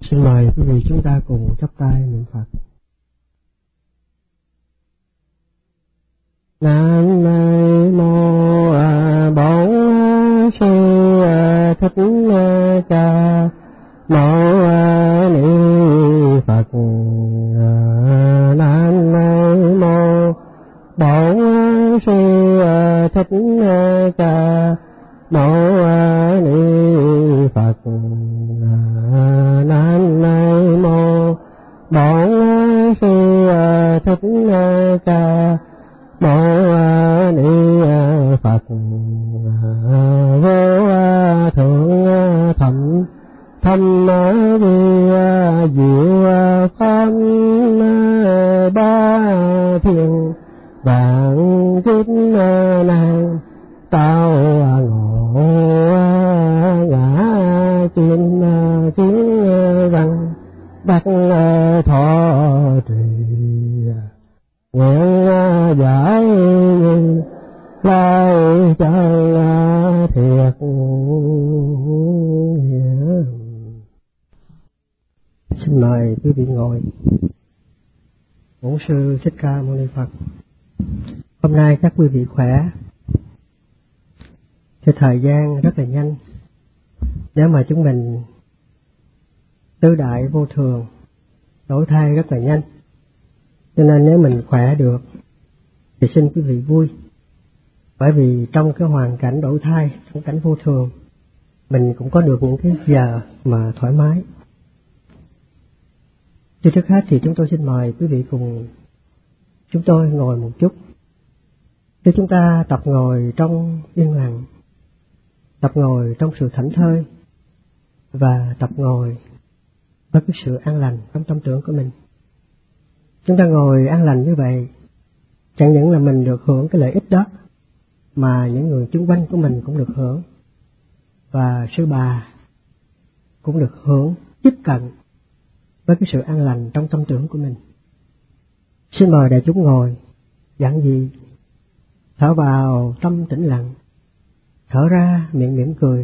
Xin mời quý vị chúng ta cùng chắp tay niệm Phật. Nam mô Bổn Sư Thích Ca Mâu Ni Phật. Nam mô Bổn Sư Thích Ca Mâu Ni Phật. Nam mô Bổn Sư Thích Ca Mâu Ni Phật. Vô thượng thẩm thâm vi diệu pháp ba thiên vạn kiếp nan tao ngộ ngã kim chiến văn bát thọ trì nguyện giải lai chân thiệt hiển. Xin mời quý vị ngồi. Bổn Sư Thích Ca Mâu Ni Phật. Hôm nay các quý vị khỏe. Cái thời gian rất là nhanh. Nếu mà chúng mình tứ đại vô thường, đổi thay rất là nhanh. Cho nên nếu mình khỏe được thì xin quý vị vui. Bởi vì trong cái hoàn cảnh đổi thay, trong cảnh vô thường, mình cũng có được những cái giờ mà thoải mái. Trước hết thì chúng tôi xin mời quý vị cùng chúng tôi ngồi một chút. Khi chúng ta tập ngồi trong yên lặng, tập ngồi trong sự thảnh thơi và tập ngồi với cái sự an lành trong tâm tưởng của mình. Chúng ta ngồi an lành như vậy, chẳng những là mình được hưởng cái lợi ích đó, mà những người xung quanh của mình cũng được hưởng, và sư bà cũng được hưởng, tiếp cận với cái sự an lành trong tâm tưởng của mình. Xin mời đại chúng ngồi giản dị, thở vào tâm tĩnh lặng, thở ra miệng mỉm cười.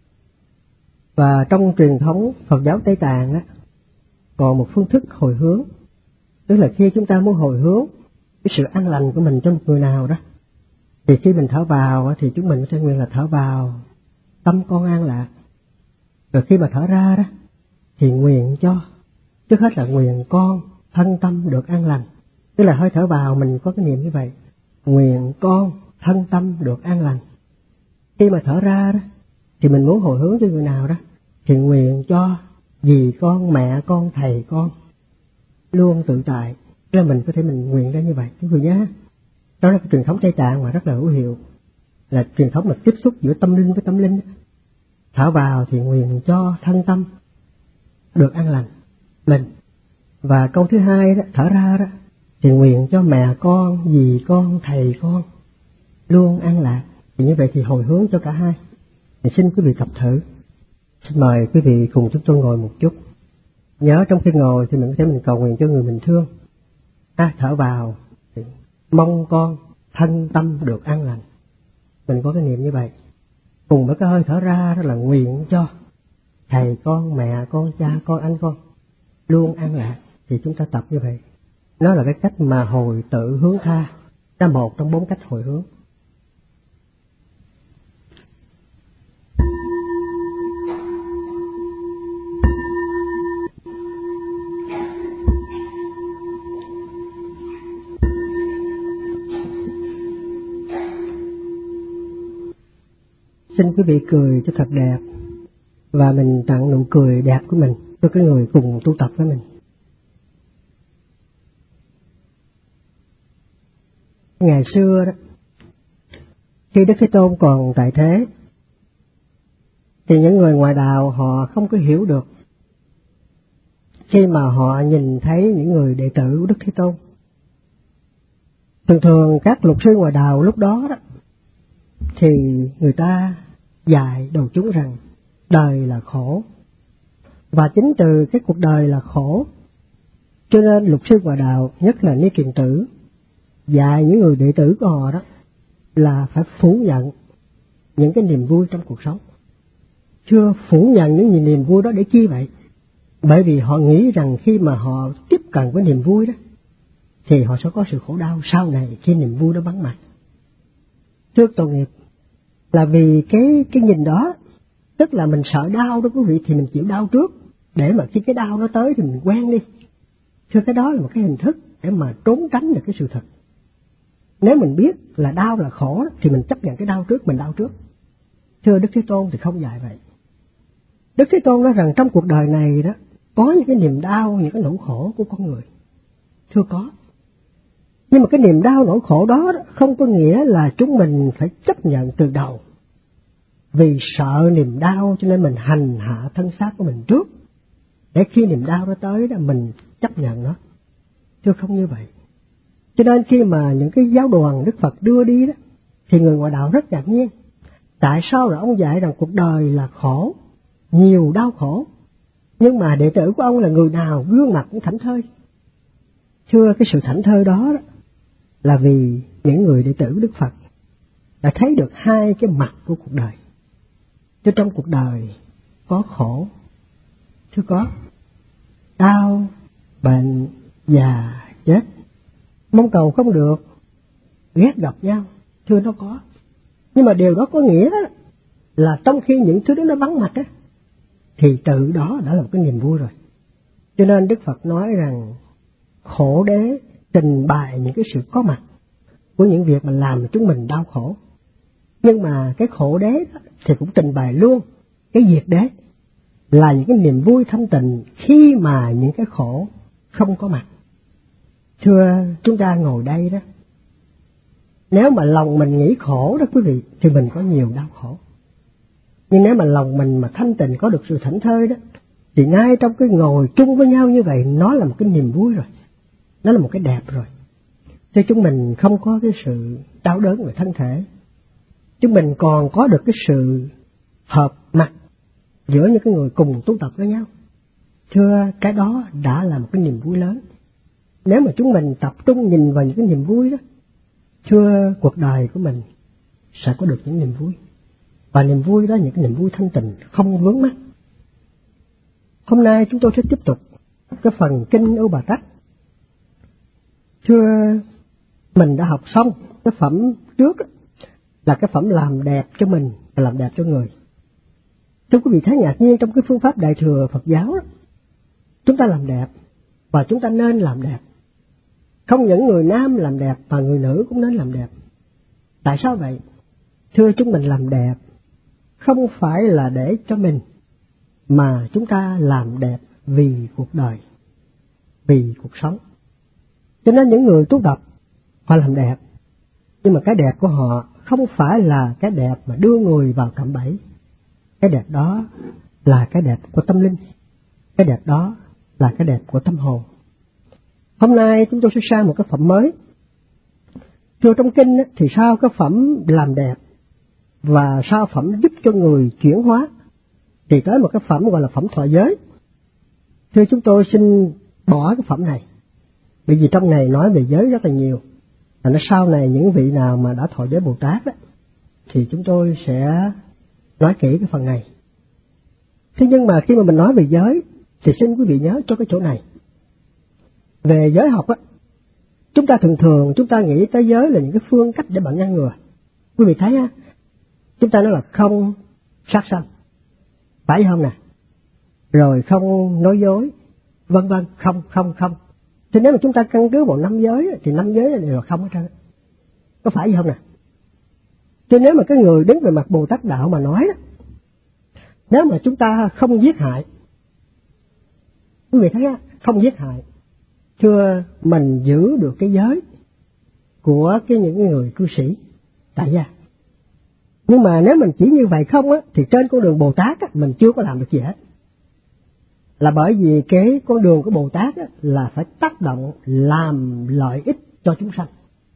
Và trong truyền thống Phật giáo Tây Tạng á, còn một phương thức hồi hướng, tức là khi chúng ta muốn hồi hướng cái sự an lành của mình cho một người nào đó, thì khi mình thở vào thì chúng mình có thể nguyện là thở vào tâm con an lạc. Rồi khi mà thở ra đó thì nguyện cho, trước hết là nguyện con thân tâm được an lành. Tức là hơi thở vào mình có cái niệm như vậy, nguyện con thân tâm được an lành. Khi mà thở ra đó thì mình muốn hồi hướng cho người nào đó thì nguyện cho dì con, mẹ con, thầy con luôn tự tại. Tức là mình có thể mình nguyện ra như vậy. Quý vị nhé, đó là cái truyền thống Tây Tạng mà rất là hữu hiệu, là truyền thống mà tiếp xúc giữa tâm linh với tâm linh. Thở vào thì nguyện cho thân tâm được an lành mình. Và câu thứ hai đó, thở ra đó thì nguyện cho mẹ con, dì con, thầy con luôn an lạc. Thì như vậy thì hồi hướng cho cả hai. Thì xin quý vị tập thử. Xin mời quý vị cùng chúng tôi ngồi một chút. Nhớ trong khi ngồi thì mình có thể mình cầu nguyện cho người mình thương. Thở vào thì mong con thân tâm được an lành. Mình có cái niệm như vậy. Cùng với cái hơi thở ra đó là nguyện cho thầy con, mẹ con, cha con, anh con luôn an lạc. Thì chúng ta tập như vậy. Nó là cái cách mà hồi tự hướng tha. Đó là một trong 4 cách hồi hướng. Xin quý vị cười cho thật đẹp, và mình tặng nụ cười đẹp của mình cho cái người cùng tu tập với mình. Ngày xưa đó, khi Đức Thế Tôn còn tại thế, thì những người ngoại đạo họ không có hiểu được. Khi mà họ nhìn thấy những người đệ tử của Đức Thế Tôn, thường các luật sư ngoại đạo lúc đó đó, thì người ta dạy đầu chúng rằng đời là khổ. Và chính từ cái cuộc đời là khổ, cho nên luật sư ngoại đạo, nhất là Ni Kiền Tử, dạy những người đệ tử của họ đó là phải phủ nhận những cái niềm vui trong cuộc sống. Chưa phủ nhận những niềm vui đó để chi vậy? Bởi vì họ nghĩ rằng khi mà họ tiếp cận với niềm vui đó, thì họ sẽ có sự khổ đau sau này khi niềm vui đó vắng mặt. Thưa tội nghiệp, là vì cái nhìn đó, tức là mình sợ đau đó quý vị, thì mình chịu đau trước, để mà khi cái đau nó tới thì mình quen đi. Thưa, cái đó là một cái hình thức để mà trốn tránh được cái sự thật. Nếu mình biết là đau là khổ thì mình chấp nhận cái đau trước, mình đau trước. Thưa, Đức Thế Tôn thì không dạy vậy. Đức Thế Tôn nói rằng trong cuộc đời này đó, có những cái niềm đau, những cái nỗi khổ của con người. Thưa, có. Nhưng mà cái niềm đau nỗi khổ đó không có nghĩa là chúng mình phải chấp nhận từ đầu. Vì sợ niềm đau cho nên mình hành hạ thân xác của mình trước, để khi niềm đau nó tới đó mình chấp nhận nó. Thưa, không như vậy. Cho nên khi mà những cái giáo đoàn Đức Phật đưa đi đó, thì người ngoại đạo rất ngạc nhiên. Tại sao là ông dạy rằng cuộc đời là khổ, nhiều đau khổ, nhưng mà đệ tử của ông là người nào gương mặt cũng thảnh thơi? Thưa, cái sự thảnh thơi đó là vì những người đệ tử Đức Phật đã thấy được hai cái mặt của cuộc đời. Chứ trong cuộc đời có khổ, thưa, có đau, bệnh, già, chết, mong cầu không được, ghét gặp nhau, thưa, nó có. Nhưng mà điều đó có nghĩa là trong khi những thứ đó nó vắng mặt á, thì tự đó đã là một cái niềm vui rồi. Cho nên Đức Phật nói rằng khổ đế trình bày những cái sự có mặt của những việc mà làm chúng mình đau khổ. Nhưng mà cái khổ đế thì cũng trình bày luôn cái diệt đế, là những cái niềm vui thanh tịnh khi mà những cái khổ không có mặt. Thưa, chúng ta ngồi đây đó, nếu mà lòng mình nghĩ khổ đó quý vị, thì mình có nhiều đau khổ. Nhưng nếu mà lòng mình mà thanh tịnh, có được sự thảnh thơi đó, thì ngay trong cái ngồi chung với nhau như vậy, nó là một cái niềm vui rồi, nó là một cái đẹp rồi. Thế chúng mình không có cái sự đau đớn về thân thể, chúng mình còn có được cái sự hợp mặt giữa những cái người cùng tu tập với nhau. Thưa, cái đó đã là một cái niềm vui lớn. Nếu mà chúng mình tập trung nhìn vào những cái niềm vui đó, thưa, cuộc đời của mình sẽ có được những niềm vui. Và niềm vui đó, những cái niềm vui thanh tịnh, không vướng mắc. Hôm nay chúng tôi sẽ tiếp tục cái phần Kinh Ưu Bà Tắc. Thưa, mình đã học xong cái phẩm trước là cái phẩm làm đẹp cho mình và làm đẹp cho người. Thưa quý vị, thấy ngạc nhiên trong cái phương pháp Đại thừa Phật giáo đó, chúng ta làm đẹp và chúng ta nên làm đẹp. Không những người nam làm đẹp mà người nữ cũng nên làm đẹp. Tại sao vậy? Thưa, chúng mình làm đẹp không phải là để cho mình, mà chúng ta làm đẹp vì cuộc đời, vì cuộc sống. Cho nên những người tu tập họ làm đẹp, nhưng mà cái đẹp của họ không phải là cái đẹp mà đưa người vào cạm bẫy. Cái đẹp đó là cái đẹp của tâm linh, cái đẹp đó là cái đẹp của tâm hồn. Hôm nay chúng tôi sẽ sang một cái phẩm mới. Thưa, trong kinh thì sau cái phẩm làm đẹp và sau phẩm giúp cho người chuyển hóa, thì tới một cái phẩm gọi là phẩm thọ giới. Thưa, chúng tôi xin bỏ cái phẩm này, bởi vì trong này nói về giới rất là nhiều. Nó sau này những vị nào mà đã thọ giới Bồ Tát đó, thì chúng tôi sẽ nói kỹ cái phần này. Thế nhưng mà khi mà mình nói về giới, thì xin quý vị nhớ cho cái chỗ này. Về giới học á, chúng ta thường chúng ta nghĩ tới giới là những cái phương cách để bạn ngăn ngừa. Quý vị thấy á, chúng ta nói là không sát sanh, phải không nè? Rồi không nói dối, vân vân, không. Thì nếu mà chúng ta căn cứ vào 5 giới thì 5 giới đều là không hết trơn. Có phải vậy không nè? Chứ nếu mà cái người đứng về mặt Bồ Tát đạo mà nói đó, nếu mà chúng ta không giết hại, quý vị thấy á, không giết hại, thưa, mình giữ được cái giới của những người cư sĩ tại gia. Nhưng mà nếu mình chỉ như vậy không á, thì trên con đường Bồ Tát á, mình chưa có làm được gì hết. Là bởi vì cái con đường của Bồ Tát á, là phải tác động làm lợi ích cho chúng sanh.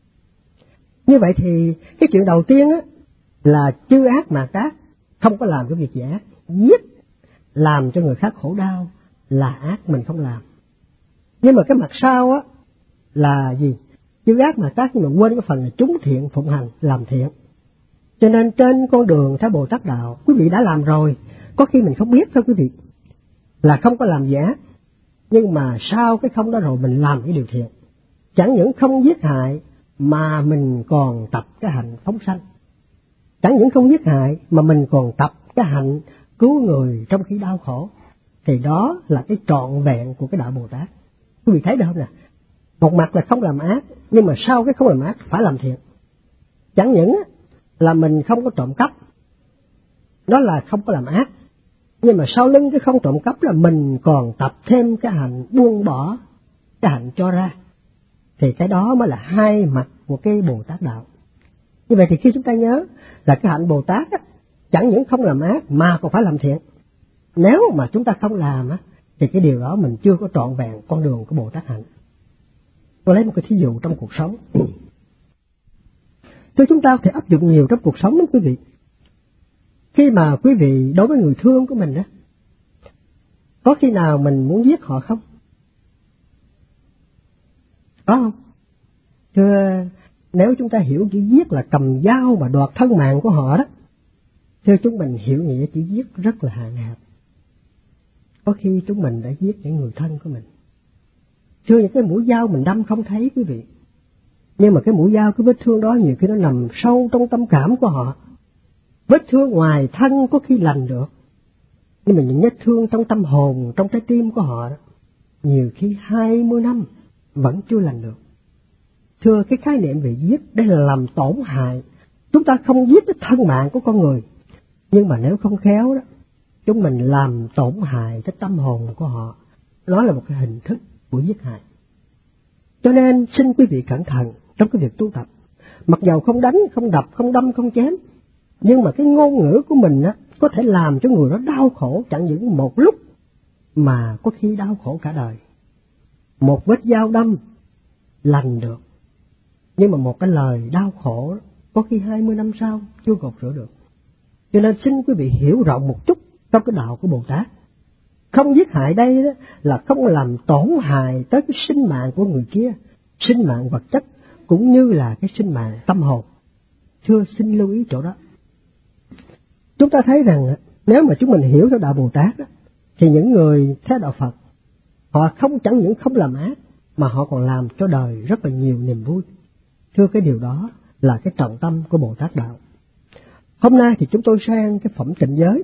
Như vậy thì cái chuyện đầu tiên á, là chư ác mà ác, không có làm cái việc gì ác. Giết, làm cho người khác khổ đau là ác, mình không làm. Nhưng mà cái mặt sau á là gì? Chư ác mà ác, nhưng mà quên cái phần là chúng thiện phụng hành, làm thiện. Cho nên trên con đường theo Bồ Tát đạo, quý vị đã làm rồi, có khi mình không biết thôi quý vị. là không có làm gì ác, nhưng mà sau cái không đó rồi mình làm cái điều thiện. Chẳng những không giết hại mà mình còn tập cái hạnh phóng sanh. Chẳng những không giết hại mà mình còn tập cái hạnh cứu người trong khi đau khổ. Thì đó là cái trọn vẹn của cái đạo Bồ Tát. Quý vị thấy được không nè? Một mặt là không làm ác, nhưng mà sau cái không làm ác phải làm thiện. Chẳng những là mình không có trộm cắp, đó là không có làm ác, nhưng mà sau lưng cái không trộm cắp là mình còn tập thêm cái hạnh buông bỏ, cái hạnh cho ra. Thì cái đó mới là hai mặt của cái Bồ Tát đạo. Như vậy thì khi chúng ta nhớ là cái hạnh Bồ Tát á, chẳng những không làm ác mà còn phải làm thiện. Nếu mà chúng ta không làm á, thì cái điều đó mình chưa có trọn vẹn con đường của Bồ Tát hạnh. Tôi lấy một cái thí dụ trong cuộc sống. Thưa, chúng ta có thể áp dụng nhiều trong cuộc sống đó quý vị. Khi mà quý vị đối với người thương của mình đó, có khi nào mình muốn giết họ không? Có không? Thưa, nếu chúng ta hiểu chữ giết là cầm dao mà đoạt thân mạng của họ đó, thưa, chúng mình hiểu nghĩa chữ giết rất là hạn hẹp. Có khi chúng mình đã giết những người thân của mình. Thưa, những cái mũi dao mình đâm không thấy quý vị, nhưng mà cái mũi dao, cái vết thương đó nhiều khi nó nằm sâu trong tâm cảm của họ. Vết thương ngoài thân có khi lành được, nhưng mà những vết thương trong tâm hồn, trong trái tim của họ đó, nhiều khi 20 năm vẫn chưa lành được. Thưa, cái khái niệm về giết đây là làm tổn hại. Chúng ta không giết cái thân mạng của con người, nhưng mà nếu không khéo đó, chúng mình làm tổn hại cái tâm hồn của họ. Đó là một cái hình thức của giết hại. Cho nên xin quý vị cẩn thận trong cái việc tu tập. Mặc dầu không đánh, không đập, không đâm, không chém, nhưng mà cái ngôn ngữ của mình á, có thể làm cho người đó đau khổ chẳng những một lúc, mà có khi đau khổ cả đời. Một vết dao đâm lành được, nhưng mà một cái lời đau khổ có khi 20 năm sau chưa gột rửa được. Cho nên xin quý vị hiểu rộng một chút trong cái đạo của Bồ Tát. Không giết hại đây đó là không làm tổn hại tới cái sinh mạng của người kia, sinh mạng vật chất cũng như là cái sinh mạng tâm hồn. Thưa, xin lưu ý chỗ đó. Chúng ta thấy rằng nếu mà chúng mình hiểu theo đạo Bồ Tát đó, thì những người theo đạo Phật, họ chẳng những không làm ác mà họ còn làm cho đời rất là nhiều niềm vui. Thưa, cái điều đó là cái trọng tâm của Bồ Tát đạo. Hôm nay thì chúng tôi sang cái phẩm tịnh giới.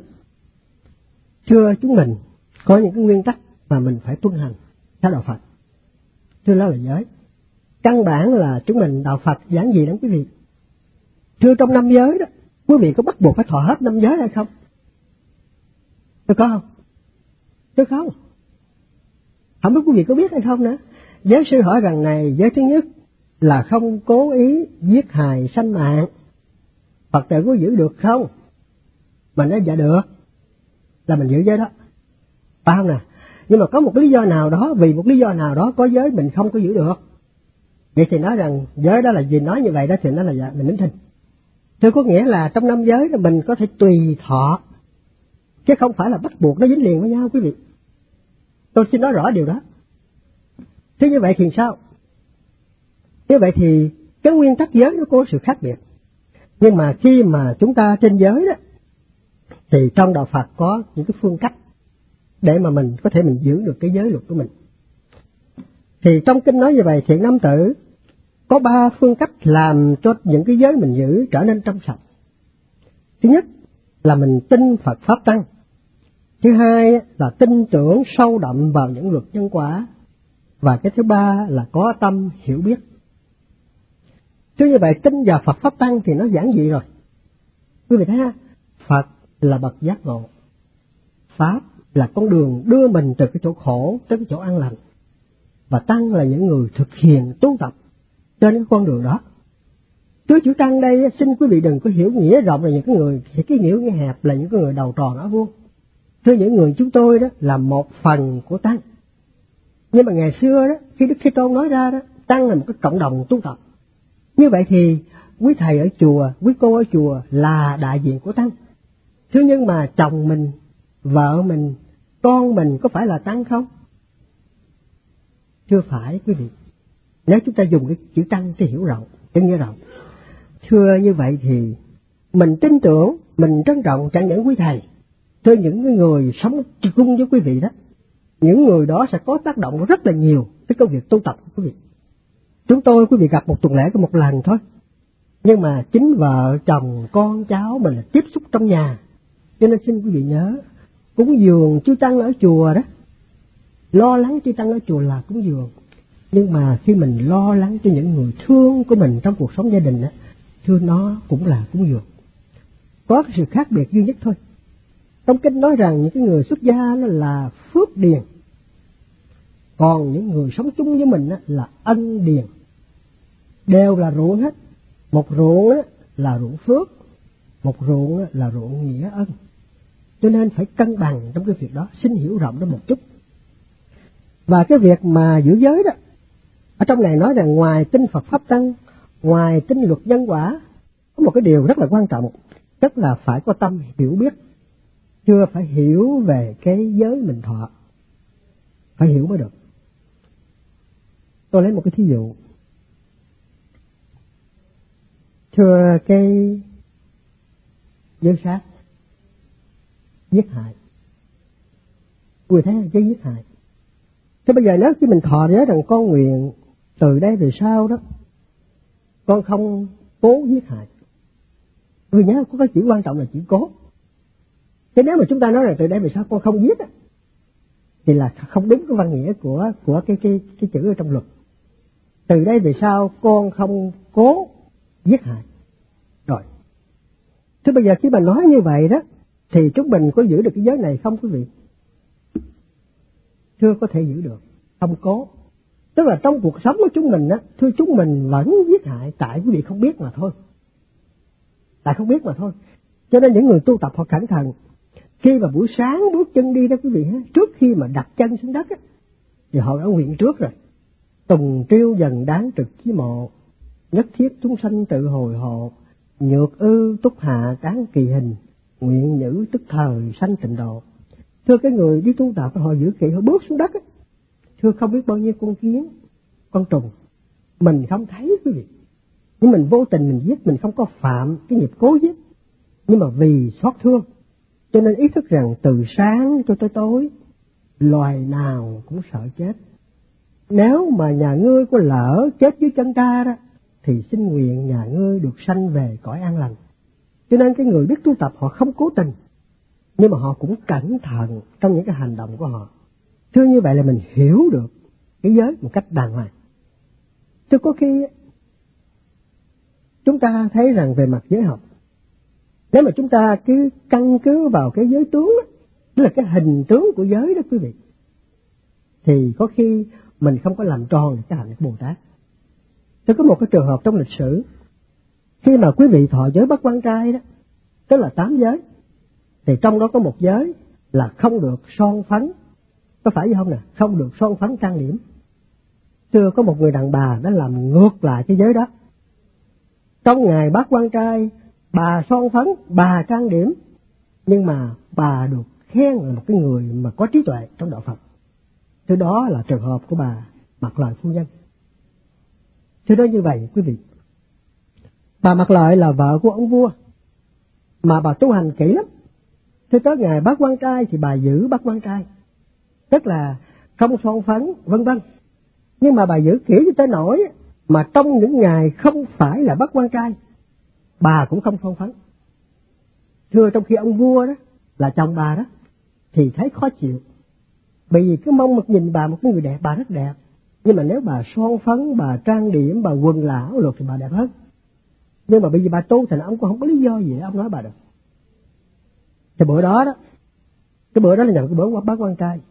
Thưa, chúng mình có những cái nguyên tắc mà mình phải tuân hành theo đạo Phật. Thưa, đó là giới. Căn bản là chúng mình đạo Phật giảng gì lắm quý vị. Thưa, trong 5 giới đó, quý vị có bắt buộc phải thọ hết 5 giới hay không? Thưa, có không? Thưa, không. Không biết quý vị có biết hay không nữa. Giới sư hỏi rằng này, giới thứ nhất là không cố ý giết hại sanh mạng. Phật tử có giữ được không? Mà nói dạ được, là mình giữ giới đó. Phải không nè? Nhưng mà có một lý do nào đó, vì một lý do nào đó có giới mình không có giữ được. Vậy thì nói rằng giới đó là gì, nói như vậy đó thì nó là dạ, mình nín thinh. Thưa, có nghĩa là trong 5 giới là mình có thể tùy thọ, chứ không phải là bắt buộc nó dính liền với nhau quý vị. Tôi xin nói rõ điều đó. Thế như vậy thì sao? Như vậy thì cái nguyên tắc giới nó có sự khác biệt. Nhưng mà khi mà chúng ta trên giới đó, thì trong đạo Phật có những cái phương cách để mà mình có thể mình giữ được cái giới luật của mình. Thì trong kinh nói như vậy, Thiện Nam Tử có 3 phương cách làm cho những cái giới mình giữ trở nên trong sạch. Thứ nhất là mình tin Phật Pháp Tăng. Thứ hai là tin tưởng sâu đậm vào những luật nhân quả. Và cái thứ ba là có tâm hiểu biết. Chứ như vậy tin vào Phật Pháp Tăng thì nó giản dị rồi. Quý vị thấy ha, Phật là bậc giác ngộ, Pháp là con đường đưa mình từ cái chỗ khổ tới cái chỗ an lành, và Tăng là những người thực hiện tu tập trên cái con đường đó. Chữ Tăng đây xin quý vị đừng có hiểu nghĩa rộng là những cái người, thì cái nghĩa hẹp là những cái người đầu tròn áo vuông. Thưa, những người chúng tôi đó là một phần của Tăng. Nhưng mà ngày xưa đó, khi Đức Thế Tôn nói ra đó, Tăng là một cái cộng đồng tu tập. Như vậy thì quý thầy ở chùa, quý cô ở chùa là đại diện của Tăng. Thế nhưng mà chồng mình, vợ mình, con mình có phải là Tăng không? Chưa phải quý vị. Nếu chúng ta dùng cái chữ Tăng thì hiểu rộng, cái nghĩa rộng. Thưa, như vậy thì mình tin tưởng, mình trân trọng chẳng những quý thầy, thưa những người sống chung với quý vị đó, những người đó sẽ có tác động rất là nhiều tới công việc tu tập của quý vị. Quý vị gặp một tuần lễ có một lần thôi, nhưng mà chính vợ, chồng, con cháu mình là tiếp xúc trong nhà. Cho nên xin quý vị nhớ, cúng dường chư tăng ở chùa đó, lo lắng chư tăng ở chùa là cúng dường. Nhưng mà khi mình lo lắng cho những người thương của mình trong cuộc sống gia đình á, thưa nó cũng là cúng dường. Có cái sự khác biệt duy nhất thôi. Trong kinh nói rằng những cái người xuất gia nó là phước điền, còn những người sống chung với mình á là ân điền. Đều là ruộng hết. Một ruộng á là ruộng phước, một ruộng á là ruộng nghĩa ân. Cho nên phải cân bằng trong cái việc đó, xin hiểu rộng đó một chút. Và cái việc mà giữ giới đó, ở trong này nói rằng ngoài tin Phật Pháp Tăng, ngoài tin luật nhân quả, có một cái điều rất là quan trọng, tức là phải có tâm hiểu biết. Chưa phải hiểu về cái giới mình thọ, phải hiểu mới được. Tôi lấy một cái thí dụ. Thưa cái giới sát, giết hại, quý thấy cái giết hại. Thế bây giờ nếu khi mình thọ giới rằng con nguyện từ đây về sau đó, con không cố giết hại. Vì nhớ có cái chữ quan trọng là chữ cố. Thế nếu mà chúng ta nói rằng từ đây về sau con không giết á, thì là không đúng cái văn nghĩa của cái chữ ở trong luật. Từ đây về sau con không cố giết hại. Rồi. Thế bây giờ khi mà nói như vậy đó, thì chúng mình có giữ được cái giới này không quý vị? Thưa, có thể giữ được, không cố. Tức là trong cuộc sống của chúng mình á, thưa chúng mình vẫn giết hại, tại quý vị không biết mà thôi. Tại không biết mà thôi. Cho nên những người tu tập họ cẩn thận. Khi mà buổi sáng bước chân đi đó quý vị, trước khi mà đặt chân xuống đất á, thì họ đã nguyện trước rồi. Tùng triêu dần đáng trực chí mộ, nhất thiết chúng sanh tự hồi hộ, nhược ư túc hạ đáng kỳ hình, nguyện nhữ tức thời sanh tịnh độ. Thưa cái người đi tu tập họ giữ kỹ, họ bước xuống đất á, thưa không biết bao nhiêu con kiến, con trùng, mình không thấy quý vị, nhưng mình vô tình mình giết, mình không có phạm cái nghiệp cố giết, nhưng mà vì xót thương, cho nên ý thức rằng từ sáng cho tới tối, loài nào cũng sợ chết. Nếu mà nhà ngươi có lỡ chết dưới chân ta đó, thì xin nguyện nhà ngươi được sanh về cõi an lành. Cho nên cái người biết tu tập họ không cố tình, nhưng mà họ cũng cẩn thận trong những cái hành động của họ. Thưa như vậy là mình hiểu được cái giới một cách đàng hoàng. Thưa có khi chúng ta thấy rằng về mặt giới học, nếu mà chúng ta cứ căn cứ vào cái giới tướng đó, tức là cái hình tướng của giới đó quý vị, thì có khi mình không có làm tròn cái hạnh của Bồ Tát. Tôi có một cái trường hợp trong lịch sử, khi mà quý vị thọ giới Bát Quan Trai đó, tức là 8 giới, thì trong đó có một giới là không được son phấn, có phải không nè? Không được son phấn trang điểm. Thưa có một người đàn bà đã làm ngược lại cái giới đó. Trong ngày Bát Quan Trai, bà son phấn, bà trang điểm, nhưng mà bà được khen là một cái người mà có trí tuệ trong đạo Phật. Thứ đó là trường hợp của bà Mạc Lợi phu nhân. Thứ đó như vậy quý vị. Bà Mạc Lợi là vợ của ông vua, mà bà tu hành kỹ lắm. Thế tới ngày Bát Quan Trai thì bà giữ Bát Quan Trai, tức là không son phấn vân vân. Nhưng mà bà giữ kỹ cho tới nỗi mà trong những ngày không phải là Bát Quan Trai, bà cũng không son phấn. Thưa trong khi ông vua đó là chồng bà đó thì thấy khó chịu, bởi vì cứ mong một nhìn bà một cái người đẹp, bà rất đẹp, nhưng mà nếu bà son phấn, bà trang điểm, bà quần là áo lụt thì bà đẹp hơn. Nhưng mà bởi vì bà tu thì ông cũng không có lý do gì để ông nói bà được. Thì bữa đó cái bữa đó là nhằm cái bữa Bát Quan Trai,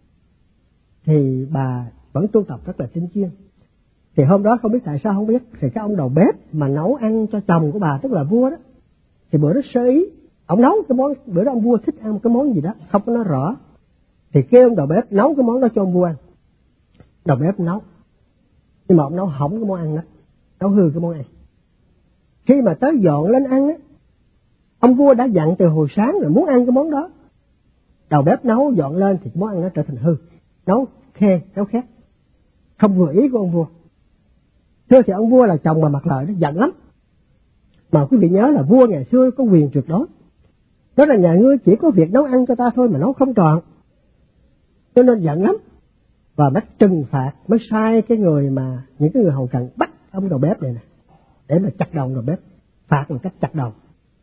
thì bà vẫn tu tập rất là tinh chuyên. Thì hôm đó không biết tại sao không biết, thì cái ông đầu bếp mà nấu ăn cho chồng của bà, tức là vua đó, thì bữa đó sơ ý, ông nấu cái món, bữa đó ông vua thích ăn một cái món gì đó, không có nói rõ, thì kêu ông đầu bếp nấu cái món đó cho ông vua ăn. Đầu bếp nấu, nhưng mà ông nấu hỏng cái món ăn đó, nấu hư cái món ăn. Khi mà tới dọn lên ăn á, ông vua đã dặn từ hồi sáng rồi muốn ăn cái món đó, đầu bếp nấu dọn lên thì món ăn nó trở thành hư, nấu khê, nấu khét, không vừa ý của ông vua. Thưa thì ông vua là chồng bà Mạc Lợi nó giận lắm. Mà quý vị nhớ là vua ngày xưa có quyền tuyệt đối, đó là nhà ngươi chỉ có việc nấu ăn cho ta thôi mà nấu không trọn. cho nên giận lắm, và mới trừng phạt, mới sai cái người mà những cái người hầu cận bắt ông đầu bếp này nè để mà chặt đầu đầu bếp, phạt một cách chặt đầu.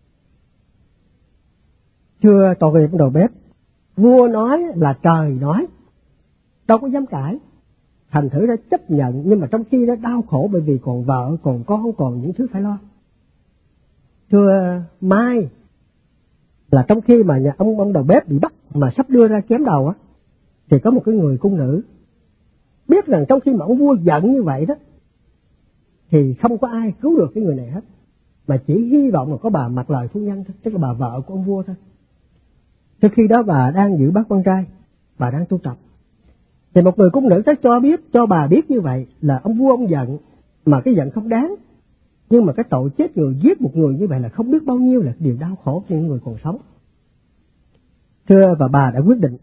Thưa tội nghiệp ông đầu bếp, vua nói là trời nói, đâu có dám cãi, thành thử đã chấp nhận, nhưng mà trong khi nó đau khổ bởi vì còn vợ, còn con, còn những thứ phải lo. Thưa Mai, là trong khi mà nhà ông đầu bếp bị bắt mà sắp đưa ra chém đầu á, thì có một cái người cung nữ biết rằng trong khi mà ông vua giận như vậy đó, thì không có ai cứu được cái người này hết, mà chỉ hy vọng là có bà Mặc Lời phu nhân thôi, tức là bà vợ của ông vua thôi. Trước khi đó bà đang giữ bát quan trai, bà đang tu tập, thì một người cung nữ tới cho bà biết như vậy là ông vua ông giận, mà cái giận không đáng, nhưng mà cái tội chết người, giết một người như vậy là không biết bao nhiêu là điều đau khổ cho những người còn sống. Thưa, và bà đã quyết định,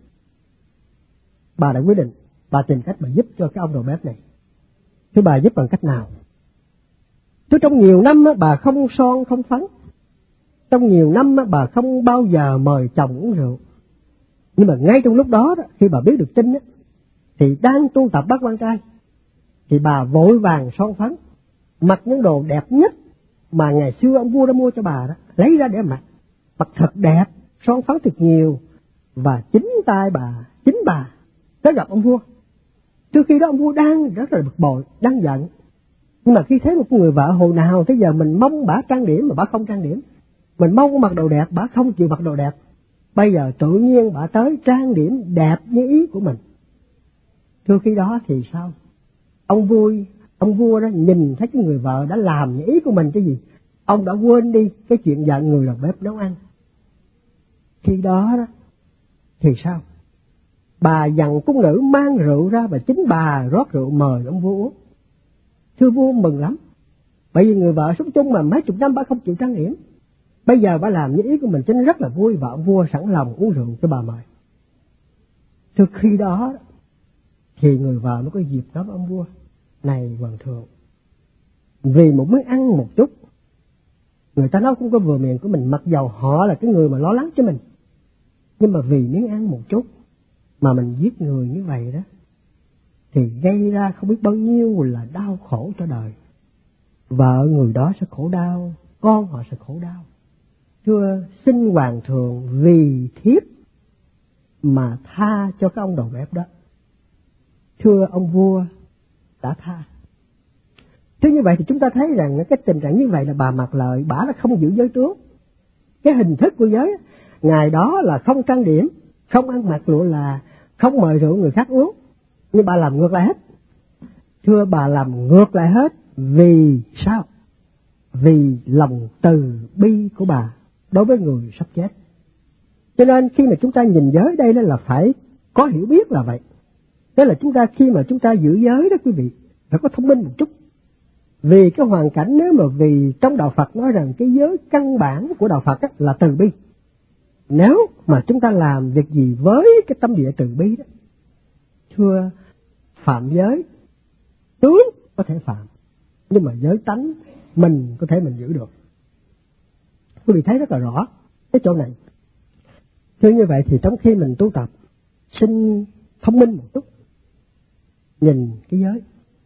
bà tìm cách bà giúp cho cái ông đầu bếp này. Thưa, bà giúp bằng cách nào? Thưa, trong nhiều năm bà không son không phấn, trong nhiều năm bà không bao giờ mời chồng uống rượu, nhưng mà ngay trong lúc đó, khi bà biết được tin thì đang tu tập bát quan trai, thì bà vội vàng son phấn, mặc những đồ đẹp nhất mà ngày xưa ông vua đã mua cho bà đó, lấy ra để mặc thật đẹp, son phấn thật nhiều, và chính bà tới gặp ông vua. Trước khi đó ông vua đang rất là bực bội, đang giận, nhưng mà khi thấy một người vợ hồi nào tới giờ mình mong bả trang điểm mà bả không trang điểm, mình mong mặc đồ đẹp bả không chịu mặc đồ đẹp, bây giờ tự nhiên bả tới trang điểm đẹp như ý của mình. Thưa, khi đó thì sao? Ông vua đó nhìn thấy cái người vợ đã làm như ý của mình cái gì, ông đã quên đi cái chuyện giận người đầu bếp nấu ăn. Khi đó thì sao? Bà dặn cung nữ mang rượu ra và chính bà rót rượu mời ông vua uống. Thưa, vua mừng lắm, bởi vì người vợ sống chung mà mấy chục năm bà không chịu trang điểm, bây giờ bà làm như ý của mình cho nên rất là vui, và ông vua sẵn lòng uống rượu cho bà mời. Thưa, khi đó thì người vợ mới có dịp nói với ông vua: này hoàng thượng, vì một miếng ăn một chút, người ta nói không có vừa miệng của mình, mặc dầu họ là cái người mà lo lắng cho mình, nhưng mà vì miếng ăn một chút mà mình giết người như vậy đó, thì gây ra không biết bao nhiêu là đau khổ cho đời. Vợ người đó sẽ khổ đau, con họ sẽ khổ đau. Thưa, xin hoàng thượng vì thiếp mà tha cho cái ông đầu bếp đó. Thưa, ông vua đã tha. Thế như vậy thì chúng ta thấy rằng cái tình trạng như vậy là bà Mặc Lợi, bà là không giữ giới tướng. Cái hình thức của giới ngày đó là không trang điểm, không ăn mặc lụa là, không mời rượu người khác uống, nhưng bà làm ngược lại hết. Thưa, bà làm ngược lại hết vì sao? Vì lòng từ bi của bà đối với người sắp chết. Cho nên khi mà chúng ta nhìn giới đây là phải có hiểu biết là vậy. Đó là chúng ta khi mà chúng ta giữ giới đó quý vị, phải có thông minh một chút. Vì cái hoàn cảnh, nếu mà vì trong đạo Phật nói rằng cái giới căn bản của đạo Phật là từ bi. Nếu mà chúng ta làm việc gì với cái tâm địa từ bi đó, thưa, phạm giới tướng có thể phạm, nhưng mà giới tánh mình có thể mình giữ được. Quý vị thấy rất là rõ cái chỗ này. Thưa, như vậy thì trong khi mình tu tập, xin thông minh một chút, nhìn cái giới.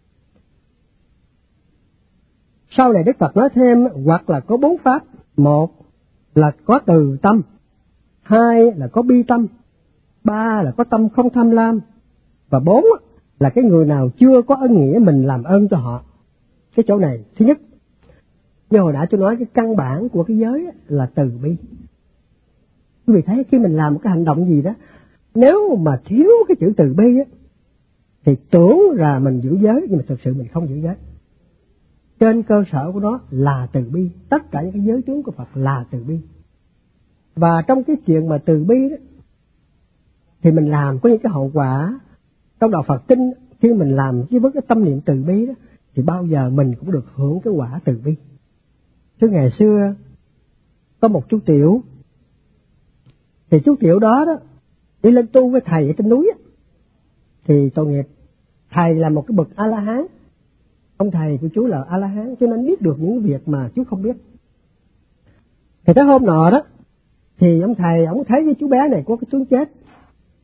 Sau này Đức Phật nói thêm, hoặc là có 4 pháp: một là có từ tâm, 2 là có bi tâm, 3 là có tâm không tham lam, và 4 là cái người nào chưa có ân nghĩa mình làm ơn cho họ. Cái chỗ này, thứ nhất, như hồi nãy tôi nói, cái căn bản của cái giới là từ bi. Quý vị thấy khi mình làm một cái hành động gì đó, nếu mà thiếu cái chữ từ bi thì tưởng là mình giữ giới, nhưng mà thực sự mình không giữ giới. Trên cơ sở của nó là từ bi, tất cả những cái giới tướng của Phật là từ bi. Và trong cái chuyện mà từ bi đó, thì mình làm có những cái hậu quả. Trong đạo Phật kinh, khi mình làm với cái tâm niệm từ bi đó, thì bao giờ mình cũng được hưởng cái quả từ bi. Chứ ngày xưa có một chú Tiểu, thì chú Tiểu đó đi lên tu với thầy ở trên núi thì tội nghiệp, thầy là một cái bậc A-la-hán, ông thầy của chú là A-la-hán, cho nên biết được những việc mà chú không biết. Thì tới hôm nọ đó, thì ông thầy ông thấy cái chú bé này có cái tướng chết,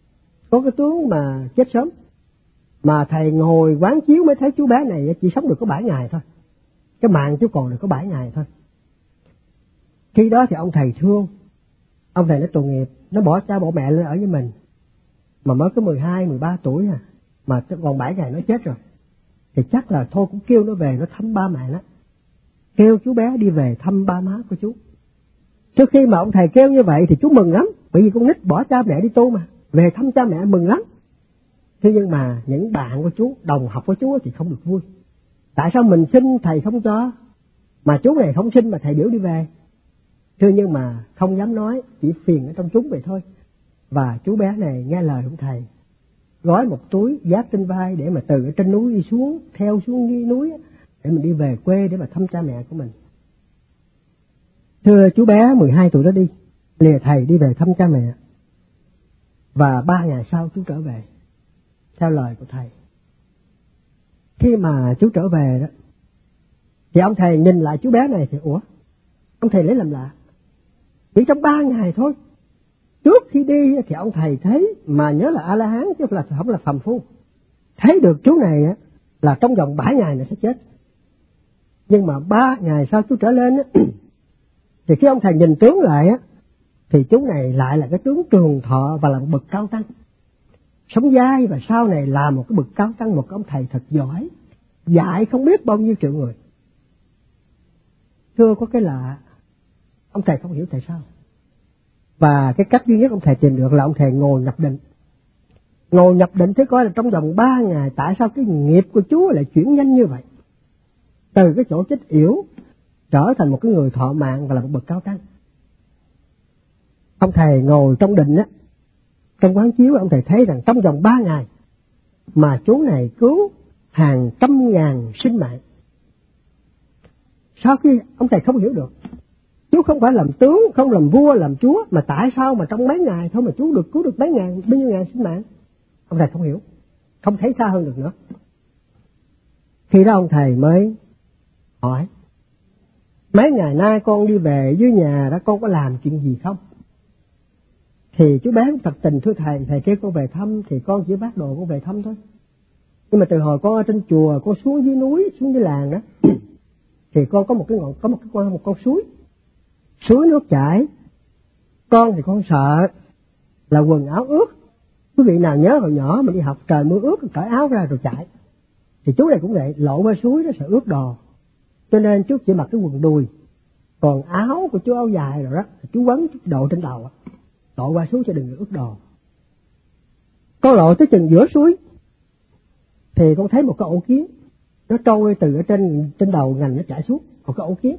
có cái tướng mà chết sớm, mà thầy ngồi quán chiếu mới thấy chú bé này chỉ sống được có 7 ngày thôi, cái mạng chú còn được có 7 ngày thôi. Khi đó thì ông thầy thương, ông thầy nó tội nghiệp, nó bỏ cha bỏ mẹ lên ở với mình, mà mới có 12, 13 tuổi à, mà còn 7 ngày nó chết rồi. Thì chắc là thôi cũng kêu nó về nó thăm ba mẹ nó, kêu chú bé đi về thăm ba má của chú. Trước khi mà ông thầy kêu như vậy thì chú mừng lắm, bởi vì con nít bỏ cha mẹ đi tu mà, về thăm cha mẹ mừng lắm. Thế nhưng mà những bạn của chú, đồng học của chú thì không được vui. Tại sao mình xin thầy không cho, mà chú này không xin mà thầy biểu đi về? Thế nhưng mà không dám nói, chỉ phiền ở trong chúng vậy thôi. Và chú bé này nghe lời ông thầy, gói một túi vác trên vai để mà từ ở trên núi đi xuống, theo xuống đi núi để mình đi về quê để mà thăm cha mẹ của mình. Thưa chú bé 12 tuổi đó đi, lìa thầy đi về thăm cha mẹ. Và 3 ngày sau chú trở về, theo lời của thầy. Khi mà chú trở về đó, thì ông thầy nhìn lại chú bé này thì ủa, ông thầy lấy làm lạ. Chỉ trong 3 ngày thôi. Trước khi đi thì ông thầy thấy, mà nhớ là A-la-hán chứ không là phàm phu, thấy được chú này là trong vòng 7 ngày này sẽ chết. Nhưng mà 3 ngày sau chú trở lên thì khi ông thầy nhìn tướng lại thì chú này lại là cái tướng trường thọ và là một bậc cao tăng, sống dai, và sau này là một cái bậc cao tăng, một cái ông thầy thật giỏi, dạy không biết bao nhiêu triệu người. Thưa, có cái lạ, ông thầy không hiểu tại sao. Và cái cách duy nhất ông thầy tìm được là ông thầy ngồi nhập định. Ngồi nhập định thế coi là trong vòng 3 ngày tại sao cái nghiệp của chú lại chuyển nhanh như vậy. Từ cái chỗ chết yểu trở thành một cái người thọ mạng và là một bậc cao tăng. Ông thầy ngồi trong định trong quán chiếu ông thầy thấy rằng trong vòng 3 ngày mà chú này cứu hàng trăm ngàn sinh mạng. Sau khi ông thầy không hiểu được, chú không phải làm tướng, không làm vua, làm chúa, mà tại sao mà trong mấy ngày thôi mà chú được cứu được bao nhiêu ngàn sinh mạng? Ông thầy không hiểu, không thấy xa hơn được nữa. Khi đó ông thầy mới hỏi, mấy ngày nay con đi về dưới nhà đó, con có làm chuyện gì không? Thì chú bé thật tình thưa thầy, thầy kêu con về thăm thì con chỉ vác đồ con về thăm thôi. Nhưng mà từ hồi con ở trên chùa, con xuống dưới núi, xuống dưới làng đó, thì con có một con suối nước chảy. Con thì con sợ là quần áo ướt. Quý vị nào nhớ hồi nhỏ mình đi học trời mưa ướt cởi áo ra rồi chạy. Thì chú này cũng vậy, lộ qua suối nó sợ ướt đồ. Cho nên chú chỉ mặc cái quần đùi. Còn áo của chú, áo dài rồi đó, chú quấn chút độ trên đầu, độ qua suối cho đừng ướt đồ. Con lộ tới chừng giữa suối thì con thấy một cái ổ kiến, nó trôi từ ở trên đầu ngành nó chảy xuống, một cái ổ kiến.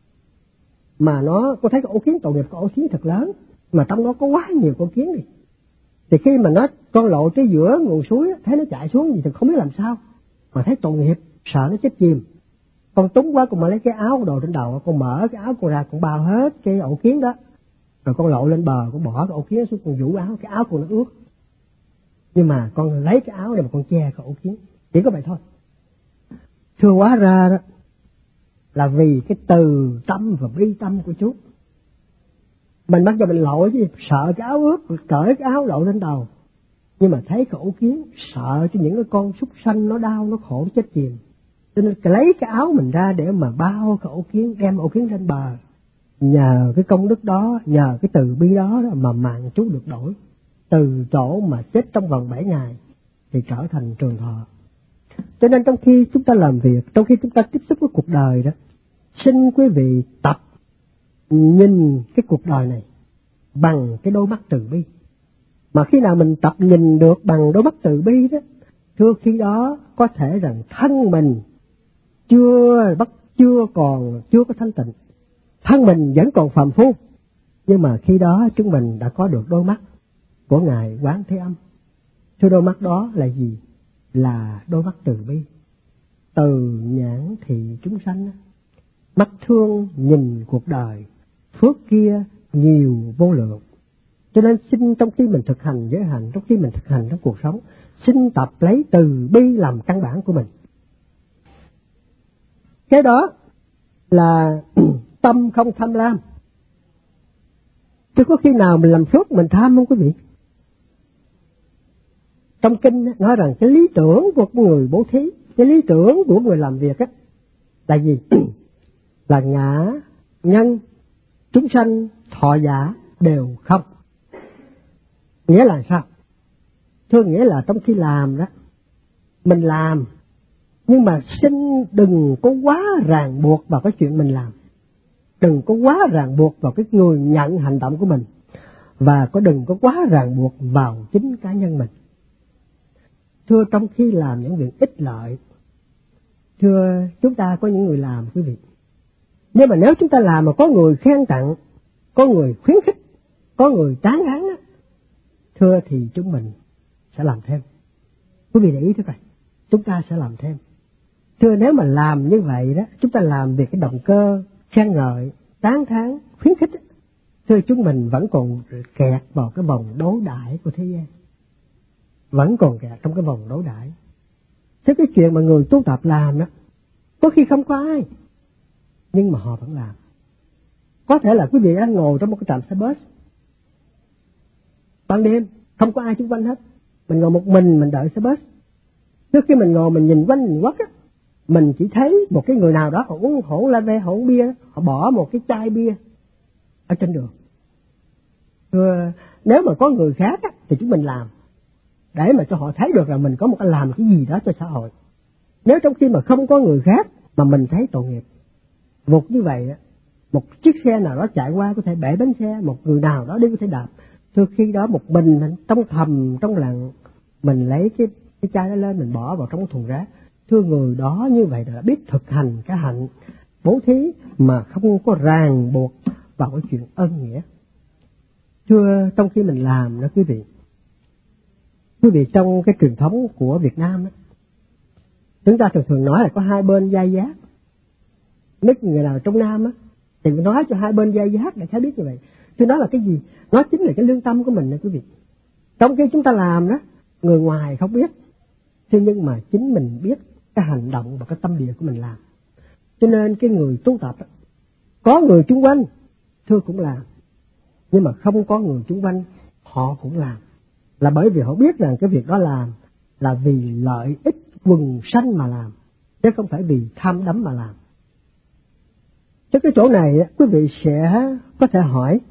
Mà con thấy cái ổ kiến tội nghiệp, cái ổ kiến thật lớn, mà trong đó có quá nhiều con kiến đi. Thì khi mà con lộ tới giữa nguồn suối, thấy nó chạy xuống gì thì không biết làm sao, mà thấy tội nghiệp, sợ nó chết chìm. Con túng quá, con mới lấy cái áo đồ trên đầu, con mở cái áo con ra, con bao hết cái ổ kiến đó, rồi con lộ lên bờ, con bỏ cái ổ kiến xuống, con vũ áo, cái áo con nó ướt. Nhưng mà con lấy cái áo để mà con che cái ổ kiến, chỉ có vậy thôi. Thưa, hóa ra đó là vì cái từ tâm và bi tâm của chú. Mình bắt cho mình lội chứ, sợ cái áo ướt, cởi cái áo lộ lên đầu. Nhưng mà thấy cái ổ kiến, sợ cho những cái con súc sanh nó đau, nó khổ, nó chết chìm. Cho nên lấy cái áo mình ra để mà bao cái ổ kiến, đem ổ kiến lên bờ. Nhờ cái công đức đó, nhờ cái từ bi đó mà mạng chú được đổi. Từ chỗ mà chết trong vòng 7 ngày thì trở thành trường thọ. Cho nên trong khi chúng ta làm việc, trong khi chúng ta tiếp xúc với cuộc đời đó, xin quý vị tập nhìn cái cuộc đời này bằng cái đôi mắt từ bi. Mà khi nào mình tập nhìn được bằng đôi mắt từ bi đó, thưa khi đó có thể rằng thân mình chưa có thanh tịnh, thân mình vẫn còn phàm phu, nhưng mà khi đó chúng mình đã có được đôi mắt của Ngài Quán Thế Âm. Thưa, đôi mắt đó là gì? Là đôi mắt từ bi, từ nhãn thị chúng sanh, mắt thương nhìn cuộc đời, phước kia nhiều vô lượng. Cho nên xin trong khi mình thực hành giới hạnh, trong khi mình thực hành trong cuộc sống, xin tập lấy từ bi làm căn bản của mình. Cái đó là tâm không tham lam. Chứ có khi nào mình làm phước mình tham không quý vị? Trong kinh nói rằng cái lý tưởng của người bố thí, cái lý tưởng của người làm việc là gì? Là ngã, nhân, chúng sanh, thọ giả đều không. Nghĩa là sao? Thưa, nghĩa là trong khi làm đó, mình làm, nhưng mà xin đừng có quá ràng buộc vào cái chuyện mình làm. Đừng có quá ràng buộc vào cái người nhận hành động của mình. Và đừng có quá ràng buộc vào chính cá nhân mình. Thưa, trong khi làm những việc ích lợi, thưa, chúng ta có những người làm, quý vị. Nhưng mà nếu chúng ta làm mà có người khen tặng, có người khuyến khích, có người tán thán đó, thưa, thì chúng mình sẽ làm thêm. Quý vị để ý thế này, chúng ta sẽ làm thêm. Thưa, nếu mà làm như vậy đó, chúng ta làm vì cái động cơ khen ngợi, tán thán, khuyến khích, thưa, chúng mình vẫn còn kẹt vào cái vòng đối đãi của thế gian. Vẫn còn kẹt trong cái vòng đối đãi. Thế cái chuyện mà người tu tập làm đó, có khi không có ai, nhưng mà họ vẫn làm. Có thể là quý vị đang ngồi trong một cái trạm xe bus, ban đêm, không có ai xung quanh hết. Mình ngồi một mình đợi xe bus. Trước khi mình ngồi mình nhìn quanh nhìn quất á, mình chỉ thấy một cái người nào đó họ uống la ve, họ uống bia, họ bỏ một cái chai bia ở trên đường. Nếu mà có người khác á, thì chúng mình làm để mà cho họ thấy được là mình có một cái làm cái gì đó cho xã hội. Nếu trong khi mà không có người khác mà mình thấy tội nghiệp, một như vậy á, một chiếc xe nào đó chạy qua có thể bể bánh xe, một người nào đó đi có thể đạp. Từ khi đó một mình trong thầm trong lặng, mình lấy cái chai đó lên, mình bỏ vào trong thùng rác. Thưa, người đó như vậy đã biết thực hành cái hạnh bố thí mà không có ràng buộc vào cái chuyện ân nghĩa. Thưa, trong khi mình làm đó quý vị, trong cái truyền thống của Việt Nam đó, chúng ta thường nói là có hai bên giai giác. Mấy người nào trong Nam á thì nói cho hai bên giai giác để thấy biết như vậy. Tôi nói là cái gì? Nó chính là cái lương tâm của mình nè quý vị. Trong khi chúng ta làm đó, người ngoài không biết, thế nhưng mà chính mình biết cái hành động và cái tâm địa của mình làm. Cho nên cái người tu tập đó, có người chung quanh, thưa cũng làm, nhưng mà không có người chung quanh, họ cũng làm. Là bởi vì họ biết rằng cái việc đó làm là vì lợi ích quần sanh mà làm, chứ không phải vì tham đắm mà làm. Chứ cái chỗ này quý vị sẽ có thể hỏi,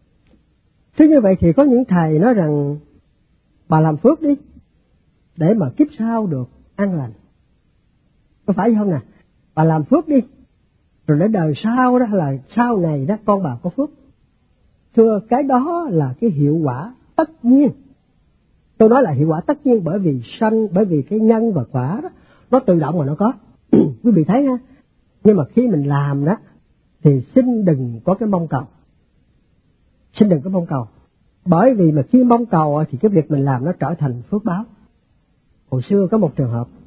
thế như vậy thì có những thầy nói rằng bà làm phước đi để mà kiếp sau được an lành, có phải không nè? Bà làm phước đi rồi để đời sau đó là sau này đó con bà có phước. Thưa, cái đó là cái hiệu quả tất nhiên. Tôi nói là hiệu quả tất nhiên bởi vì cái nhân và quả đó nó tự động mà nó có. Quý vị thấy ha. Nhưng mà khi mình làm đó thì xin đừng có cái mong cầu. Xin đừng có mong cầu. Bởi vì mà khi mong cầu thì cái việc mình làm nó trở thành phước báo. Hồi xưa có một trường hợp,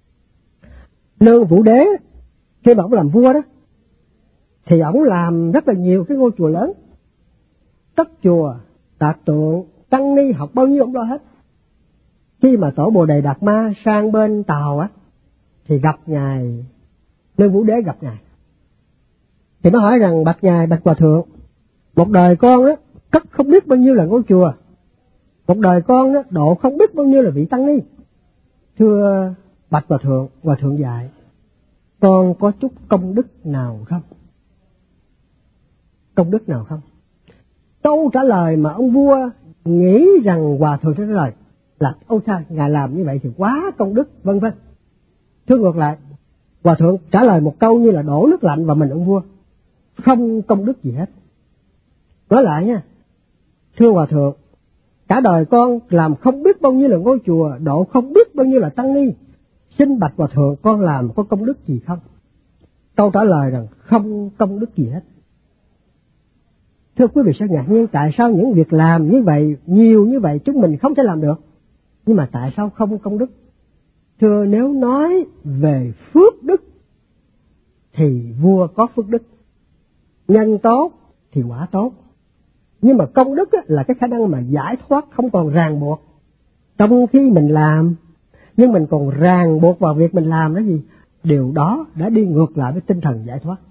Lương Vũ Đế khi mà ông làm vua đó thì ông làm rất là nhiều cái ngôi chùa lớn, cất chùa, tạc tượng, tăng ni học bao nhiêu ông lo hết. Khi mà tổ Bồ Đề Đạt Ma sang bên Tàu á thì gặp ngài Lương Vũ Đế, gặp ngài thì nó hỏi rằng bạch ngài, bạch hòa thượng, một đời con đó cất không biết bao nhiêu là ngôi chùa, một đời con đó độ không biết bao nhiêu là vị tăng ni. Thưa bạch hòa thượng dạy con có chút công đức nào không? Công đức nào không? Câu trả lời mà ông vua nghĩ rằng hòa thượng sẽ trả lời là ôi cha, ngài làm như vậy thì quá công đức vân vân. Thưa ngược lại, hòa thượng trả lời một câu như là đổ nước lạnh vào mình ông vua, không công đức gì hết. Nói lại nha, thưa hòa thượng, cả đời con làm không biết bao nhiêu là ngôi chùa, độ không biết bao nhiêu là tăng ni, xin bạch hòa thượng con làm có công đức gì không? Câu trả lời rằng không công đức gì hết. Thưa quý vị sẽ ngạc nhiên tại sao những việc làm như vậy, nhiều như vậy chúng mình không thể làm được, nhưng mà tại sao không công đức? Thưa, nếu nói về phước đức thì vua có phước đức, nhân tốt thì quả tốt, nhưng mà công đức là cái khả năng mà giải thoát không còn ràng buộc. Trong khi mình làm nhưng mình còn ràng buộc vào việc mình làm đó gì, điều đó đã đi ngược lại với tinh thần giải thoát.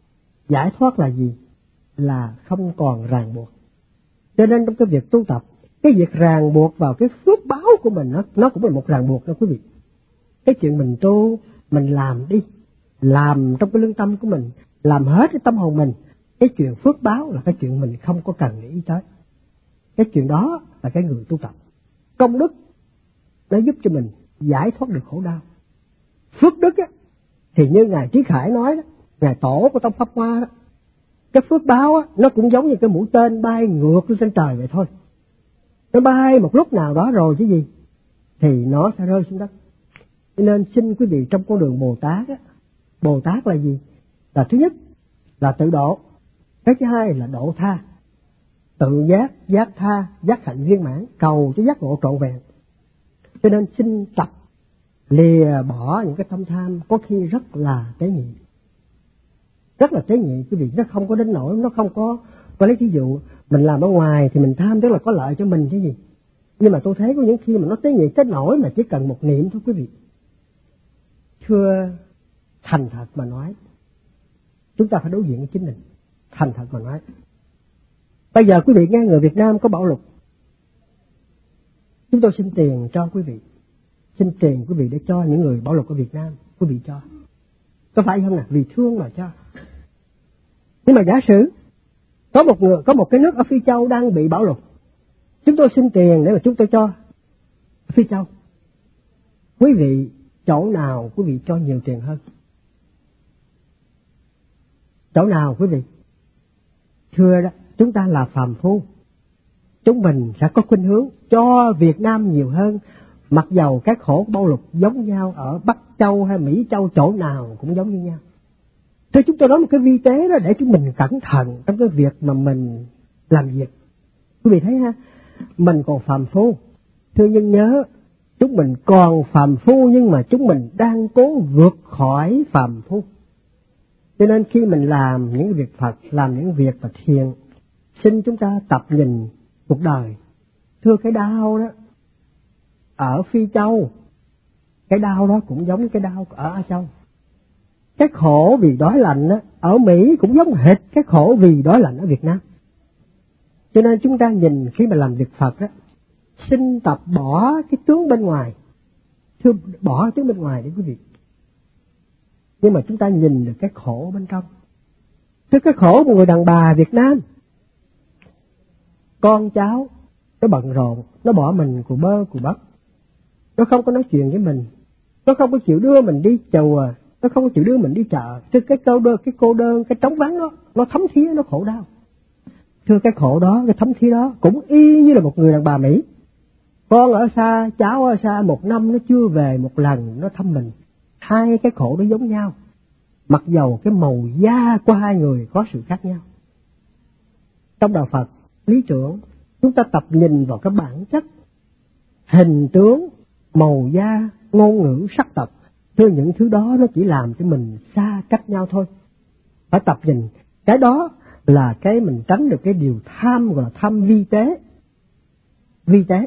Giải thoát là gì? Là không còn ràng buộc. Cho nên trong cái việc tu tập, Cái việc ràng buộc vào cái phước báo của mình nó cũng là một ràng buộc đó quý vị. Cái chuyện mình tu, mình làm đi, làm trong cái lương tâm của mình, làm hết cái tâm hồn mình. Cái chuyện phước báo là cái chuyện mình không có cần nghĩ tới. Cái chuyện đó là cái người tu tập. Công đức nó giúp cho mình giải thoát được khổ đau. Phước đức á, thì như Ngài Trí Khải nói đó, Ngài Tổ của Tông Pháp Hoa đó, cái phước báo á, nó cũng giống như cái mũi tên bay ngược lên trên trời vậy thôi. Nó bay một lúc nào đó rồi chứ gì, thì nó sẽ rơi xuống đất. Nên xin quý vị trong con đường Bồ Tát á, Bồ Tát là gì? Là thứ nhất là tự độ, cái thứ hai là độ tha. Tự giác, giác tha, giác hạnh viên mãn, cầu cho giác ngộ trọn vẹn. Cho nên xin tập lìa bỏ những cái tâm tham có khi rất là tế nhị. Rất là tế nhị quý vị, nó không có đến nỗi, nó không có lấy ví dụ mình làm ở ngoài thì mình tham tức là có lợi cho mình chứ gì. Nhưng mà tôi thấy có những khi mà nó tế nhị tới nỗi mà chỉ cần một niệm thôi quý vị. Thưa thành thật mà nói, chúng ta phải đối diện với chính mình. Thành thật mà nói, bây giờ quý vị nghe người Việt Nam có bạo lực, chúng tôi xin tiền cho quý vị, xin tiền quý vị để cho những người bạo lực ở Việt Nam, quý vị cho. Có phải không nào? Vì thương mà cho. Nhưng mà giả sử có một cái nước ở Phi Châu đang bị bạo lực, chúng tôi xin tiền để mà chúng tôi cho Phi Châu. Quý vị chỗ nào quý vị cho nhiều tiền hơn? Chỗ nào quý vị? Thưa đó, chúng ta là phàm phu, chúng mình sẽ có khuynh hướng cho Việt Nam nhiều hơn, mặc dầu các khổ bạo lực giống nhau ở Bắc Châu hay Mỹ Châu, chỗ nào cũng giống như nhau. Thế chúng tôi nói một cái vi tế đó để chúng mình cẩn thận trong cái việc mà mình làm việc. Quý vị thấy ha, mình còn phàm phu. Thưa nhưng nhớ, chúng mình còn phàm phu nhưng mà chúng mình đang cố vượt khỏi phàm phu. Cho nên khi mình làm những việc Phật, làm những việc mà thiện, xin chúng ta tập nhìn cuộc đời. Thưa cái đau đó ở Phi Châu, cái đau đó cũng giống cái đau ở A Châu. Cái khổ vì đói lạnh á, ở Mỹ cũng giống hệt cái khổ vì đói lạnh ở Việt Nam. Cho nên chúng ta nhìn khi mà làm việc Phật á, xin tập bỏ cái tướng bên ngoài. Thưa, bỏ tướng bên ngoài đi quý vị. Nhưng mà chúng ta nhìn được cái khổ bên trong. Thưa, cái khổ của người đàn bà Việt Nam, con cháu nó bận rộn, nó bỏ mình cù bơ cù bắp, nó không có nói chuyện với mình, nó không có chịu đưa mình đi chùa, nó không có chịu đưa mình đi chợ. Thưa, cái cô đơn, cái trống vắng đó, nó thấm thía, nó khổ đau. Thưa, cái khổ đó, cái thấm thía đó cũng y như là một người đàn bà Mỹ. Con ở xa, cháu ở xa, 1 năm nó chưa về một lần, nó thăm mình. Hai cái khổ đó giống nhau, mặc dầu cái màu da của hai người có sự khác nhau. Trong đạo Phật, lý tưởng, chúng ta tập nhìn vào cái bản chất, hình tướng, màu da, ngôn ngữ, sắc tộc. Thưa, những thứ đó nó chỉ làm cho mình xa cách nhau thôi. Phải tập nhìn, cái đó là cái mình tránh được cái điều tham, gọi là tham vi tế. Vi tế.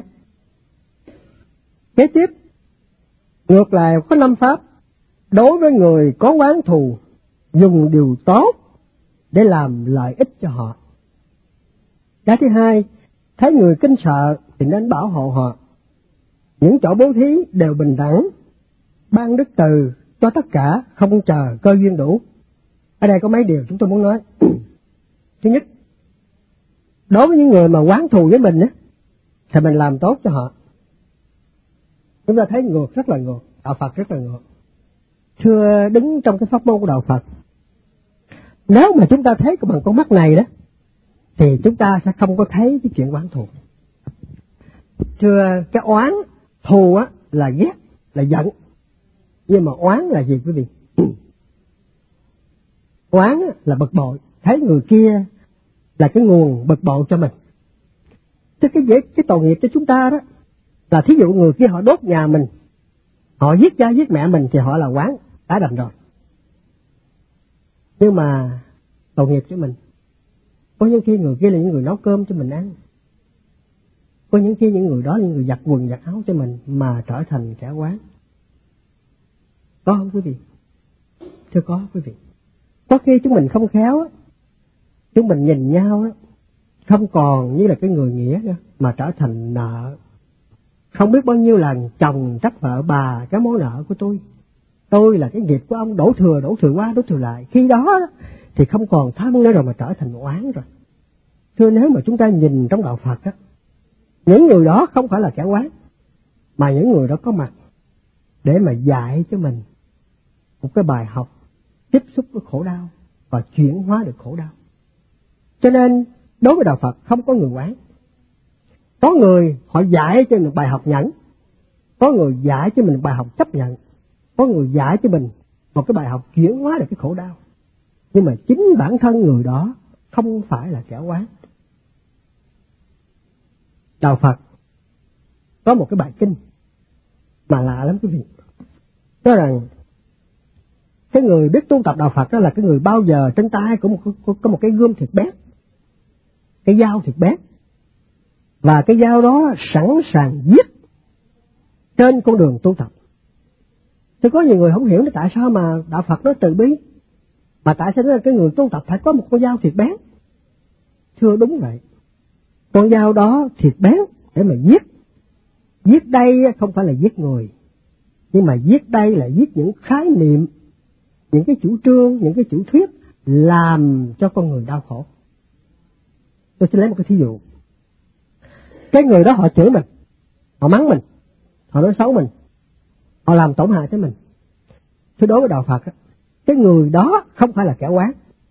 Kế tiếp, ngược lại có 5 pháp. Đối với người có oán thù, dùng điều tốt để làm lợi ích cho họ. Cái thứ hai, thấy người kinh sợ thì nên bảo hộ họ. Những chỗ bố thí đều bình đẳng, ban đức từ cho tất cả, không chờ cơ duyên đủ. Ở đây có mấy điều chúng tôi muốn nói. Thứ nhất, đối với những người mà oán thù với mình á, thì mình làm tốt cho họ. Chúng ta thấy ngược, rất là ngược, đạo Phật rất là ngược. Thưa, đứng trong cái pháp môn của đạo Phật, nếu mà chúng ta thấy bằng con mắt này đó, thì chúng ta sẽ không có thấy cái chuyện oán thù. Thưa, cái oán thù á là ghét, là giận. Nhưng mà oán là gì quý vị? Oán là bực bội, thấy người kia là cái nguồn bực bội cho mình. Thế cái tội nghiệp cho chúng ta đó là thí dụ người kia họ đốt nhà mình, họ giết cha giết mẹ mình thì họ là oán, đã đành rồi. Nhưng mà tội nghiệp cho mình, có những khi người kia là những người nấu cơm cho mình ăn, có những khi những người đó là những người giặt quần giặt áo cho mình mà trở thành kẻ oán. Có không quý vị? Thưa, có quý vị. Có khi chúng mình không khéo á, chúng mình nhìn nhau á, không còn như là cái người nghĩa nữa, mà trở thành nợ. Không biết bao nhiêu lần chồng trách vợ: bà cái món nợ của tôi là cái nghiệp của ông, đổ thừa qua đổ thừa lại. Khi đó thì không còn thân nữa rồi mà trở thành oán rồi. Thưa, nếu mà chúng ta nhìn trong đạo Phật á, những người đó không phải là kẻ oán, mà những người đó có mặt để mà dạy cho mình một cái bài học tiếp xúc với khổ đau và chuyển hóa được khổ đau. Cho nên đối với đạo Phật không có người oán. Có người họ dạy cho mình bài học nhẫn, có người dạy cho mình bài học chấp nhận, có người dạy cho mình một cái bài học chuyển hóa được cái khổ đau. Nhưng mà chính bản thân người đó không phải là kẻ oán. Đạo Phật có một cái bài kinh mà lạ lắm quý vị. Nói rằng cái người biết tu tập đạo Phật đó là cái người bao giờ trên tay có một cái gươm thiệt bén, cái dao thiệt bén, và cái dao đó sẵn sàng giết trên con đường tu tập. Thì có nhiều người không hiểu tại sao mà đạo Phật nó từ bi, mà tại sao cái người tu tập phải có một con dao thiệt bén. Thưa, đúng vậy, con dao đó thiệt bén để mà giết. Giết đây không phải là giết người, nhưng mà giết đây là giết những khái niệm, những cái chủ trương, những cái chủ thuyết làm cho con người đau khổ. Tôi sẽ lấy một cái thí dụ. Cái người đó họ chửi mình, họ mắng mình, họ nói xấu mình, họ làm tổn hại tới mình. Thì đối với đạo Phật, cái người đó không phải là kẻ oán,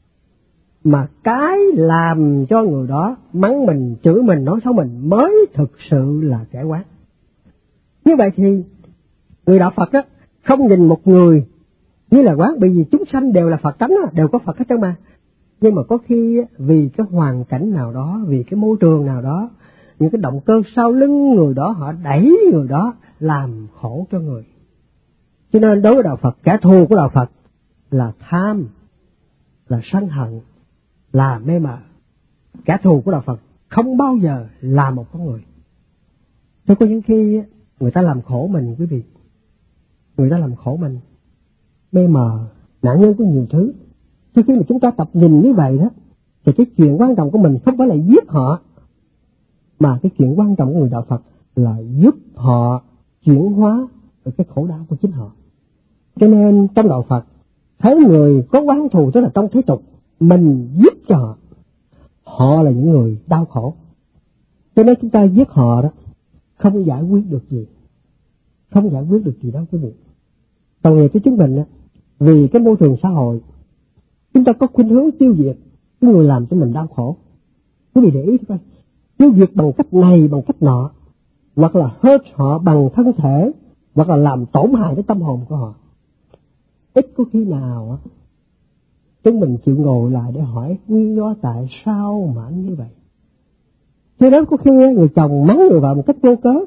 mà cái làm cho người đó mắng mình, chửi mình, nói xấu mình mới thực sự là kẻ oán. Như vậy thì người đạo Phật đó không nhìn một người như là oán, bởi vì chúng sanh đều là Phật tánh, đều có Phật hết trơn mà. Nhưng mà có khi vì cái hoàn cảnh nào đó, vì cái môi trường nào đó, những cái động cơ sau lưng người đó, họ đẩy người đó làm khổ cho người. Cho nên đối với đạo Phật, kẻ thù của đạo Phật là tham, là sân hận, là mê mờ. Kẻ thù của đạo Phật không bao giờ là một con người. Tôi có những khi người ta làm khổ mình, quý vị, người ta làm khổ mình, mê mờ, nạn nhân của nhiều thứ. Chứ khi mà chúng ta tập nhìn như vậy đó, thì cái chuyện quan trọng của mình không phải là giết họ, mà cái chuyện quan trọng của người đạo Phật là giúp họ chuyển hóa được cái khổ đau của chính họ. Cho nên trong đạo Phật, thấy người có oán thù, tức là trong thế tục, mình giúp cho họ, họ là những người đau khổ. Cho nên chúng ta giết họ đó, không giải quyết được gì, không giải quyết được gì đâu quý vị. Tội nghiệp của chúng mình đó, vì cái môi trường xã hội, chúng ta có khuynh hướng tiêu diệt cái người làm cho mình đau khổ. Quý vị để ý thôi, tiêu diệt bằng cách này, bằng cách nọ, hoặc là hurt họ bằng thân thể, hoặc là làm tổn hại đến tâm hồn của họ. Ít có khi nào chúng mình chịu ngồi lại để hỏi nguyên do tại sao mà anh như vậy. Cho nên có khi người chồng mắng người vợ một cách vô cớ,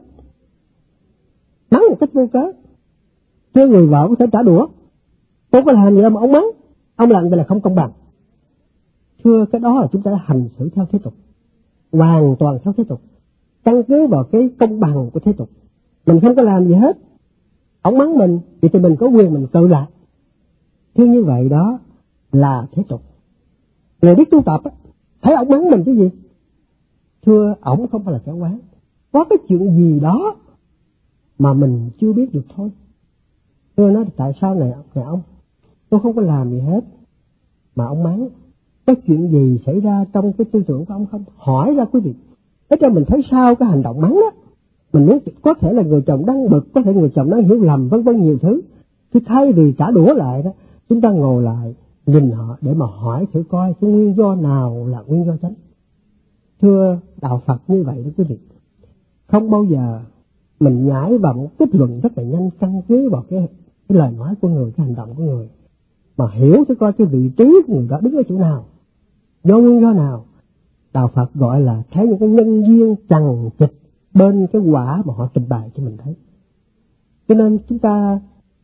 mắng một cách vô cớ. Cho người vợ có thể trả đũa: tôi có làm gì đâu mà ông mắng, ông làm vậy là không công bằng. Thưa, cái đó là chúng ta đã hành xử theo thế tục, hoàn toàn theo thế tục, căn cứ vào cái công bằng của thế tục. Mình không có làm gì hết, ông mắng mình thì mình có quyền mình tự lại. Thưa, như vậy đó là thế tục. Người biết tu tập thấy ông mắng mình cái gì? Thưa, ổng không phải là kẻ oán, có cái chuyện gì đó mà mình chưa biết được thôi. Thưa, nói tại sao này ông, tôi không có làm gì hết mà ông mắng, có chuyện gì xảy ra trong cái tư tưởng của ông không? Hỏi ra quý vị, để cho mình thấy sao cái hành động mắng đó. Mình muốn, có thể là người chồng đang bực, có thể người chồng đang hiểu lầm, vân vân nhiều thứ. Thì thay vì trả đũa lại đó, chúng ta ngồi lại nhìn họ để mà hỏi thử coi cái nguyên do nào là nguyên do chánh. Thưa, đạo Phật như vậy đó quý vị, không bao giờ mình nhảy vào một kết luận rất là nhanh căn cứ vào cái lời nói của người, cái hành động của người, mà hiểu thử coi cái vị trí của người đó đứng ở chỗ nào, do nguyên do nào. Đạo Phật gọi là thấy những cái nhân duyên chằng chịt bên cái quả mà họ trình bày cho mình thấy. Cho nên chúng ta,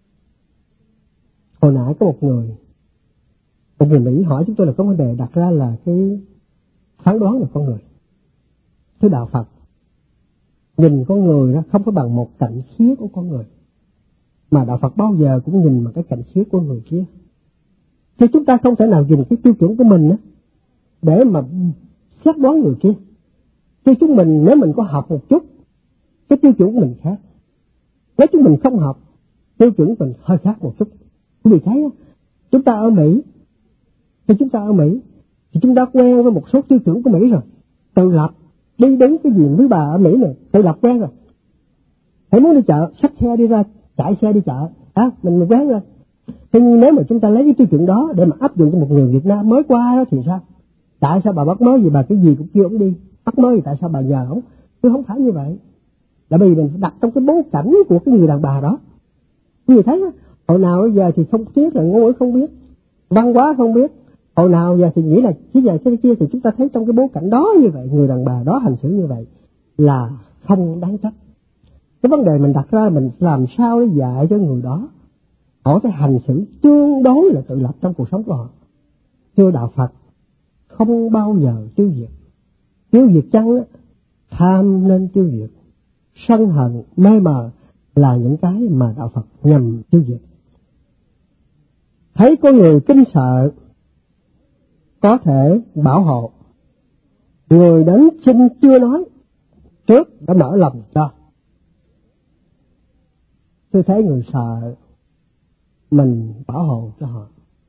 hồi nãy có một người Mỹ hỏi chúng tôi là có vấn đề đặt ra là cái phán đoán về con người. Thưa, đạo Phật nhìn con người đó không có bằng một cạnh khía của con người, mà đạo Phật bao giờ cũng nhìn bằng cái cạnh khía của người kia. Thì chúng ta không thể nào dùng cái tiêu chuẩn của mình đó để mà xét đoán người kia. Chứ chúng mình nếu mình có học một chút, cái tiêu chuẩn của mình khác. Nếu chúng mình không học, tiêu chuẩn của mình hơi khác một chút. Quý vị thấy chúng ta ở Mỹ, thì chúng ta quen với một số tiêu chuẩn của Mỹ rồi. Tự lập, đi đứng cái gì với bà ở Mỹ này, tự lập quen rồi. Hãy muốn đi chợ, xách xe đi ra, chạy xe đi chợ, mình quen rồi. Thế nhưng nếu mà chúng ta lấy cái tiêu chuẩn đó để mà áp dụng cho một người Việt Nam mới qua đó thì sao? Tại sao bà bắt mới gì, bà cái gì cũng kêu ông đi, bắt mới gì tại sao bà nhờ ông? Chứ không phải như vậy. Là bởi vì mình đặt trong cái bối cảnh của cái người đàn bà đó. Như thấy hồi nào giờ thì không biết là ngôn ngữ không biết, văn hóa không biết, hồi nào giờ thì nghĩ là chỉ giờ thế kia, thì chúng ta thấy trong cái bối cảnh đó như vậy, người đàn bà đó hành xử như vậy là không đáng trách. Cái vấn đề mình đặt ra là mình làm sao để dạy cho người đó họ cái hành xử tương đối là tự lập trong cuộc sống của họ. Thưa đạo Phật không bao giờ tiêu diệt. Tiêu diệt chăng tham nên tiêu diệt, sân hận mê mờ là những cái mà đạo Phật nhằm tiêu diệt. Thấy có người kinh sợ có thể bảo hộ, người đến xin chưa nói trước đã mở lòng cho. Tôi thấy người sợ mình bảo hộ cho họ.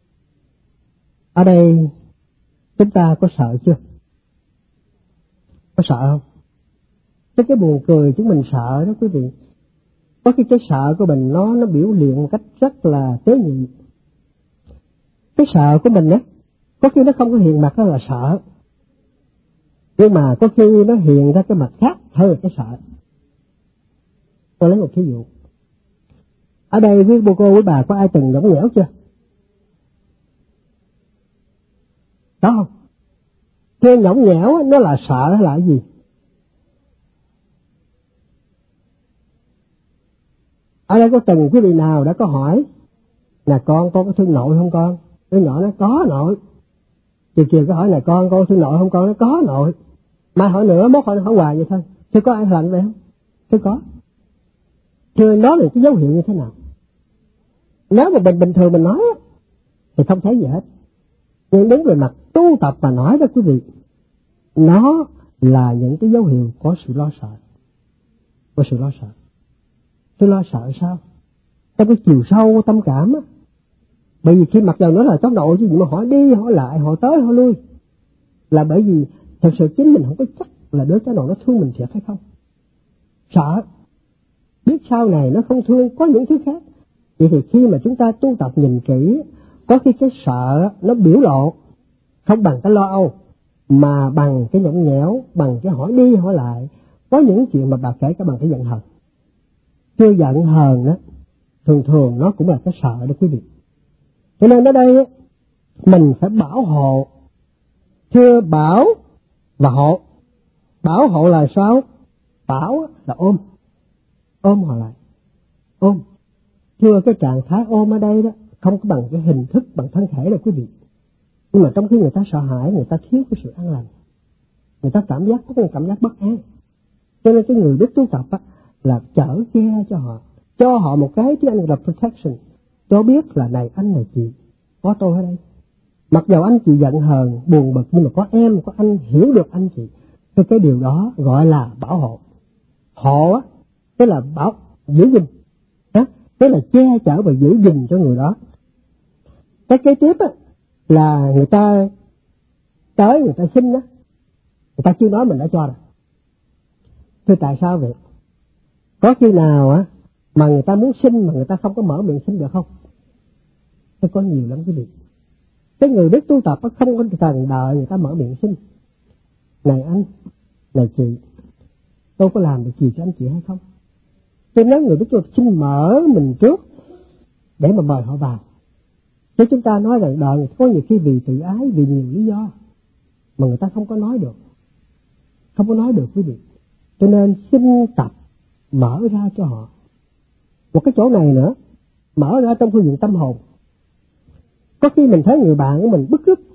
Ở đây chúng ta có sợ chưa? Có sợ không? Cái buồn cười chúng mình sợ đó quý vị. Có khi cái sợ của mình nó biểu hiện một cách rất là tế nhị. Cái sợ của mình có khi nó không có hiện mặt đó là sợ, nhưng mà có khi nó hiện ra cái mặt khác hơn là cái sợ. Tôi lấy một ví dụ. Ở đây quý cô quý bà có ai từng nhõng nhẽo chưa? Có không? Cái nhõng nhẽo nó là sợ hay là cái gì? Ở đây có từng quý vị nào đã có hỏi là con có thương nội không con? Đứa nhỏ nó có nội. Chiều có hỏi là con có thương nội không con? Nó có nội. Mai hỏi nữa, mốt hỏi hoài vậy thôi. Thế có ai làm vậy không? Thế có. Thưa nói là cái dấu hiệu như thế nào? Nếu mà bình thường mình nói thì không thấy gì hết. Nhưng đến về mặt tu tập mà nói đó quý vị, nó là những cái dấu hiệu có sự lo sợ. Có sự lo sợ. Tôi lo sợ sao? Trong cái chiều sâu tâm cảm bởi vì khi mặc dù nói là cháu nội chứ, mà hỏi đi hỏi lại, hỏi tới hỏi lui, là bởi vì thật sự chính mình không có chắc là đứa cháu nội nó thương mình thiệt hay không. Sợ biết sau này nó không thương, có những thứ khác. Vậy thì khi mà chúng ta tu tập nhìn kỹ, có khi cái sợ nó biểu lộ không bằng cái lo âu, mà bằng cái nhõng nhẽo, bằng cái hỏi đi hỏi lại. Có những chuyện mà bà kể cả bằng cái giận hờn. Chưa giận hờn đó, thường nó cũng là cái sợ đó quý vị. Cho nên ở đây mình phải bảo hộ. Thưa bảo và hộ. Bảo hộ là sao? Bảo là ôm họ lại, ôm. Thưa cái trạng thái ôm ở đây đó không có bằng cái hình thức, bằng thân thể đâu quý vị. Nhưng mà trong khi người ta sợ hãi, người ta thiếu cái sự an lành, người ta có một cảm giác bất an. Cho nên cái người biết tu tập là chở che cho họ một cái tiếng Anh là protection. Cho biết là này anh này chị, có tôi ở đây. Mặc dầu anh chị giận hờn, buồn bực, nhưng mà có em, có anh hiểu được anh chị. Thì cái điều đó gọi là bảo hộ. Hộ tức là giữ gìn, tức là che chở và giữ gìn cho người đó. Cái kế tiếp là người ta tới, người ta xin người ta chưa nói mình đã cho rồi. Thế tại sao vậy? Có khi nào mà người ta muốn xin mà người ta không có mở miệng xin được không? Thế có nhiều lắm quý vị. Cái người biết tu tập không có cần đợi người ta mở miệng xin. Này anh, này chị, tôi có làm được gì cho anh chị hay không? Cho nên người biết tu tập xin mở mình trước để mà mời họ vào. Chứ chúng ta nói rằng đợi có nhiều khi vì tự ái, vì nhiều lý do mà người ta không có nói được. Không có nói được quý vị. Cho nên xin tập mở ra cho họ. Một cái chỗ này nữa, mở ra trong phương diện tâm hồn. Có khi mình thấy người bạn của mình bức rứt,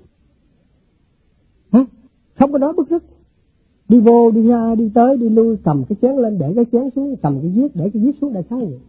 không có nói bức rứt, đi vô đi ra đi tới đi lui, cầm cái chén lên để cái chén xuống, cầm cái viết để cái viết xuống, đại khái vậy.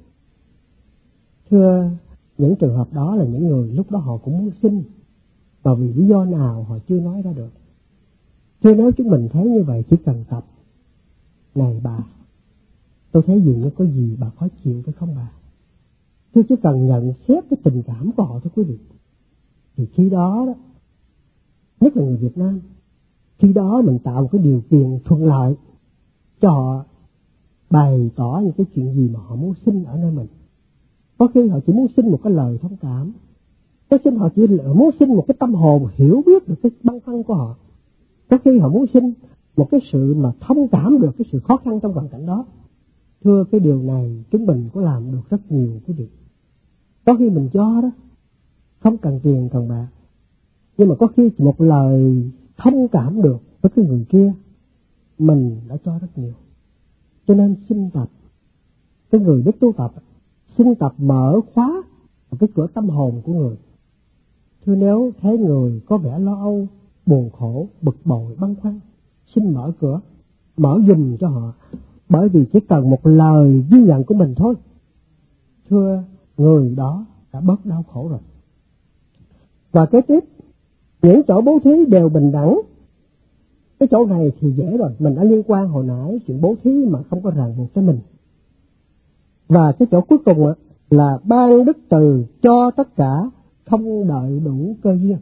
Thưa, những trường hợp đó là những người lúc đó họ cũng muốn xin, và vì lý do nào họ chưa nói ra được. Chứ nếu chúng mình thấy như vậy chỉ cần tập, này bà, tôi thấy dường như có gì bà khó chịu phải không bà? Tôi chỉ cần nhận xét cái tình cảm của họ thôi quý vị. Thì khi đó, nhất là người Việt Nam, khi đó mình tạo một cái điều kiện thuận lợi cho họ bày tỏ những cái chuyện gì mà họ muốn xin ở nơi mình. Có khi họ chỉ muốn xin một cái lời thông cảm, có khi họ chỉ muốn xin một cái tâm hồn hiểu biết được cái băn khoăn của họ, có khi họ muốn xin một cái sự mà thông cảm được cái sự khó khăn trong hoàn cảnh đó. Thưa, cái điều này chúng mình có làm được rất nhiều quý vị. Có khi mình cho đó không cần tiền cần bạc, nhưng mà có khi một lời thông cảm được với cái người kia, mình đã cho rất nhiều. Cho nên xin tập, cái người biết tu tập, xin tập mở khóa cái cửa tâm hồn của người. Thưa, nếu thấy người có vẻ lo âu, buồn khổ, bực bội, băn khoăn, xin mở cửa, mở giùm cho họ. Bởi vì chỉ cần một lời ghi nhận của mình thôi, thưa, người đó đã bớt đau khổ rồi. Và kế tiếp, những chỗ bố thí đều bình đẳng. Cái chỗ này thì dễ rồi, mình đã liên quan hồi nãy chuyện bố thí mà không có ràng buộc cho mình. Và cái chỗ cuối cùng là ban đức từ cho tất cả, không đợi đủ cơ duyên.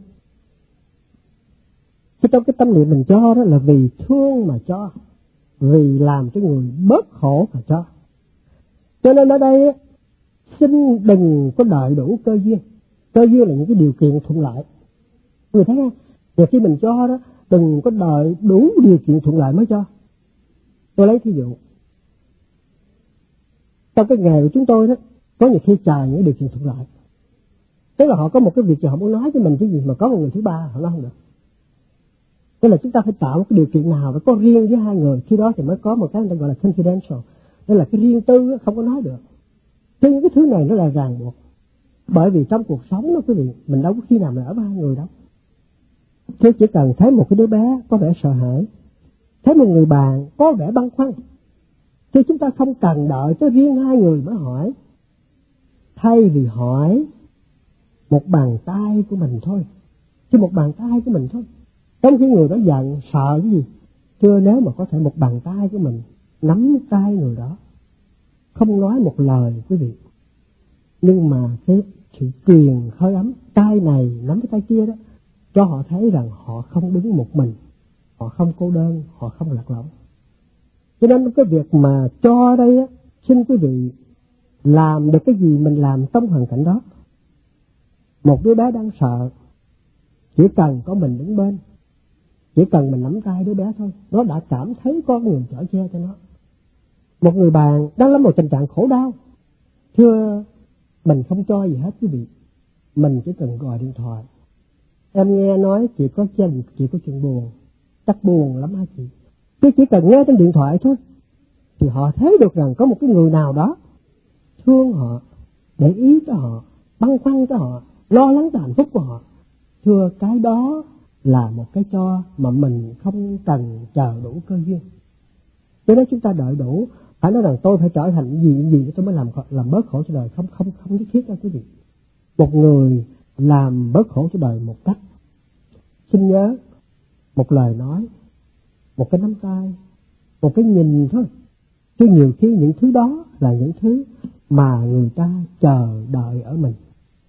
Chứ trong cái tâm niệm mình cho đó là vì thương mà cho, vì làm cho người bớt khổ mà cho. Cho nên ở đây xin đừng có đợi đủ cơ duyên. Cơ duyên là những cái điều kiện thuận lợi. Người thấy không? Và khi mình cho đó, đừng có đợi đủ điều kiện thuận lợi mới cho. Tôi lấy thí dụ, trong cái nghề của chúng tôi đó, có nhiều khi chờ những điều kiện thuận lợi. Tức là họ có một cái việc gì họ muốn nói với mình cái gì mà có một người thứ ba họ nói không được. Tức là chúng ta phải tạo một cái điều kiện nào đó có riêng với hai người, khi đó thì mới có một cái người ta gọi là confidential. Tức là cái riêng tư không có nói được. Chứ những cái thứ này nó là ràng buộc. Bởi vì trong cuộc sống đó quý vị, mình đâu có khi nào mà ở với hai người đâu. Chứ chỉ cần thấy một cái đứa bé có vẻ sợ hãi, thấy một người bạn có vẻ băn khoăn, chứ chúng ta không cần đợi tới riêng hai người mới hỏi. Thay vì hỏi một bàn tay của mình thôi, chứ một bàn tay của mình thôi, trong khi người đó giận sợ cái gì, thưa, nếu mà có thể một bàn tay của mình nắm tay người đó, không nói một lời quý vị, nhưng mà cái sự truyền hơi ấm, tay này nắm cái tay kia đó, cho họ thấy rằng họ không đứng một mình, họ không cô đơn, họ không lạc lõng. Cho nên cái việc mà cho đây á, xin quý vị làm được cái gì mình làm trong hoàn cảnh đó. Một đứa bé đang sợ, chỉ cần có mình đứng bên, chỉ cần mình nắm tay đứa bé thôi, nó đã cảm thấy có người chở che cho nó. Một người bạn đang lâm vào tình trạng khổ đau, thưa, mình không cho gì hết quý vị, mình chỉ cần gọi điện thoại. Em nghe nói chị có chuyện buồn, chắc buồn lắm hả chị? Chứ chỉ cần nghe trên điện thoại thôi, thì họ thấy được rằng có một cái người nào đó thương họ, để ý cho họ, băn khoăn cho họ, lo lắng cho hạnh phúc của họ. Thưa, cái đó là một cái cho mà mình không cần chờ đủ cơ duyên. Cho nên chúng ta đợi đủ, phải nói rằng tôi phải trở thành gì tôi mới làm bớt khổ cho đời, không nhất thiết đâu quý vị. Một người làm bớt khổ cho đời một cách, xin nhớ, một lời nói, một cái nắm tay, một cái nhìn thôi. Chứ nhiều khi những thứ đó là những thứ mà người ta chờ đợi ở mình.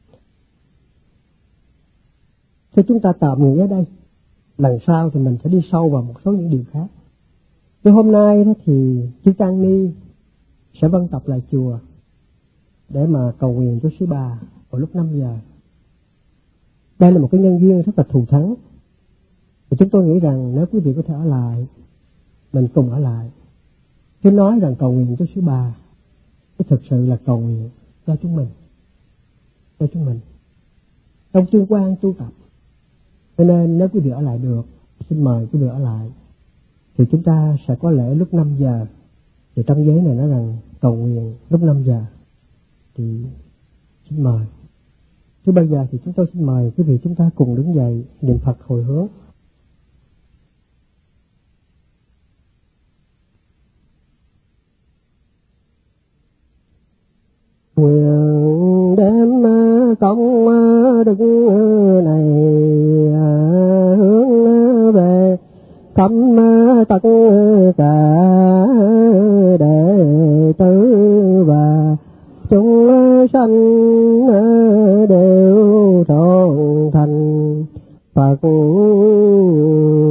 Thế chúng ta tạm nghỉ ở đây. Lần sau thì mình sẽ đi sâu vào một số những điều khác. Thì hôm nay đó thì Chư Tăng Ni sẽ vân tập lại chùa để mà cầu nguyện cho sư bà vào lúc 5 giờ. Đây là một cái nhân duyên rất là thù thắng. Thì chúng tôi nghĩ rằng nếu quý vị có thể ở lại, mình cùng ở lại. Chứ nói rằng cầu nguyện cho sư bà, chứ thực sự là cầu nguyện cho chúng mình. Cho chúng mình. Trong tương quan tu tập. Cho nên nếu quý vị ở lại được, xin mời quý vị ở lại. Thì chúng ta sẽ có lễ lúc 5 giờ. Thì trong giấy này nói rằng cầu nguyện lúc 5 giờ. Thì xin mời. Chứ bây giờ thì chúng tôi xin mời quý vị chúng ta cùng đứng dậy niệm Phật hồi hướng. Nguyện đem công đức này hướng về tâm tất cả đệ tử và chúng sanh đều trọn thành Phật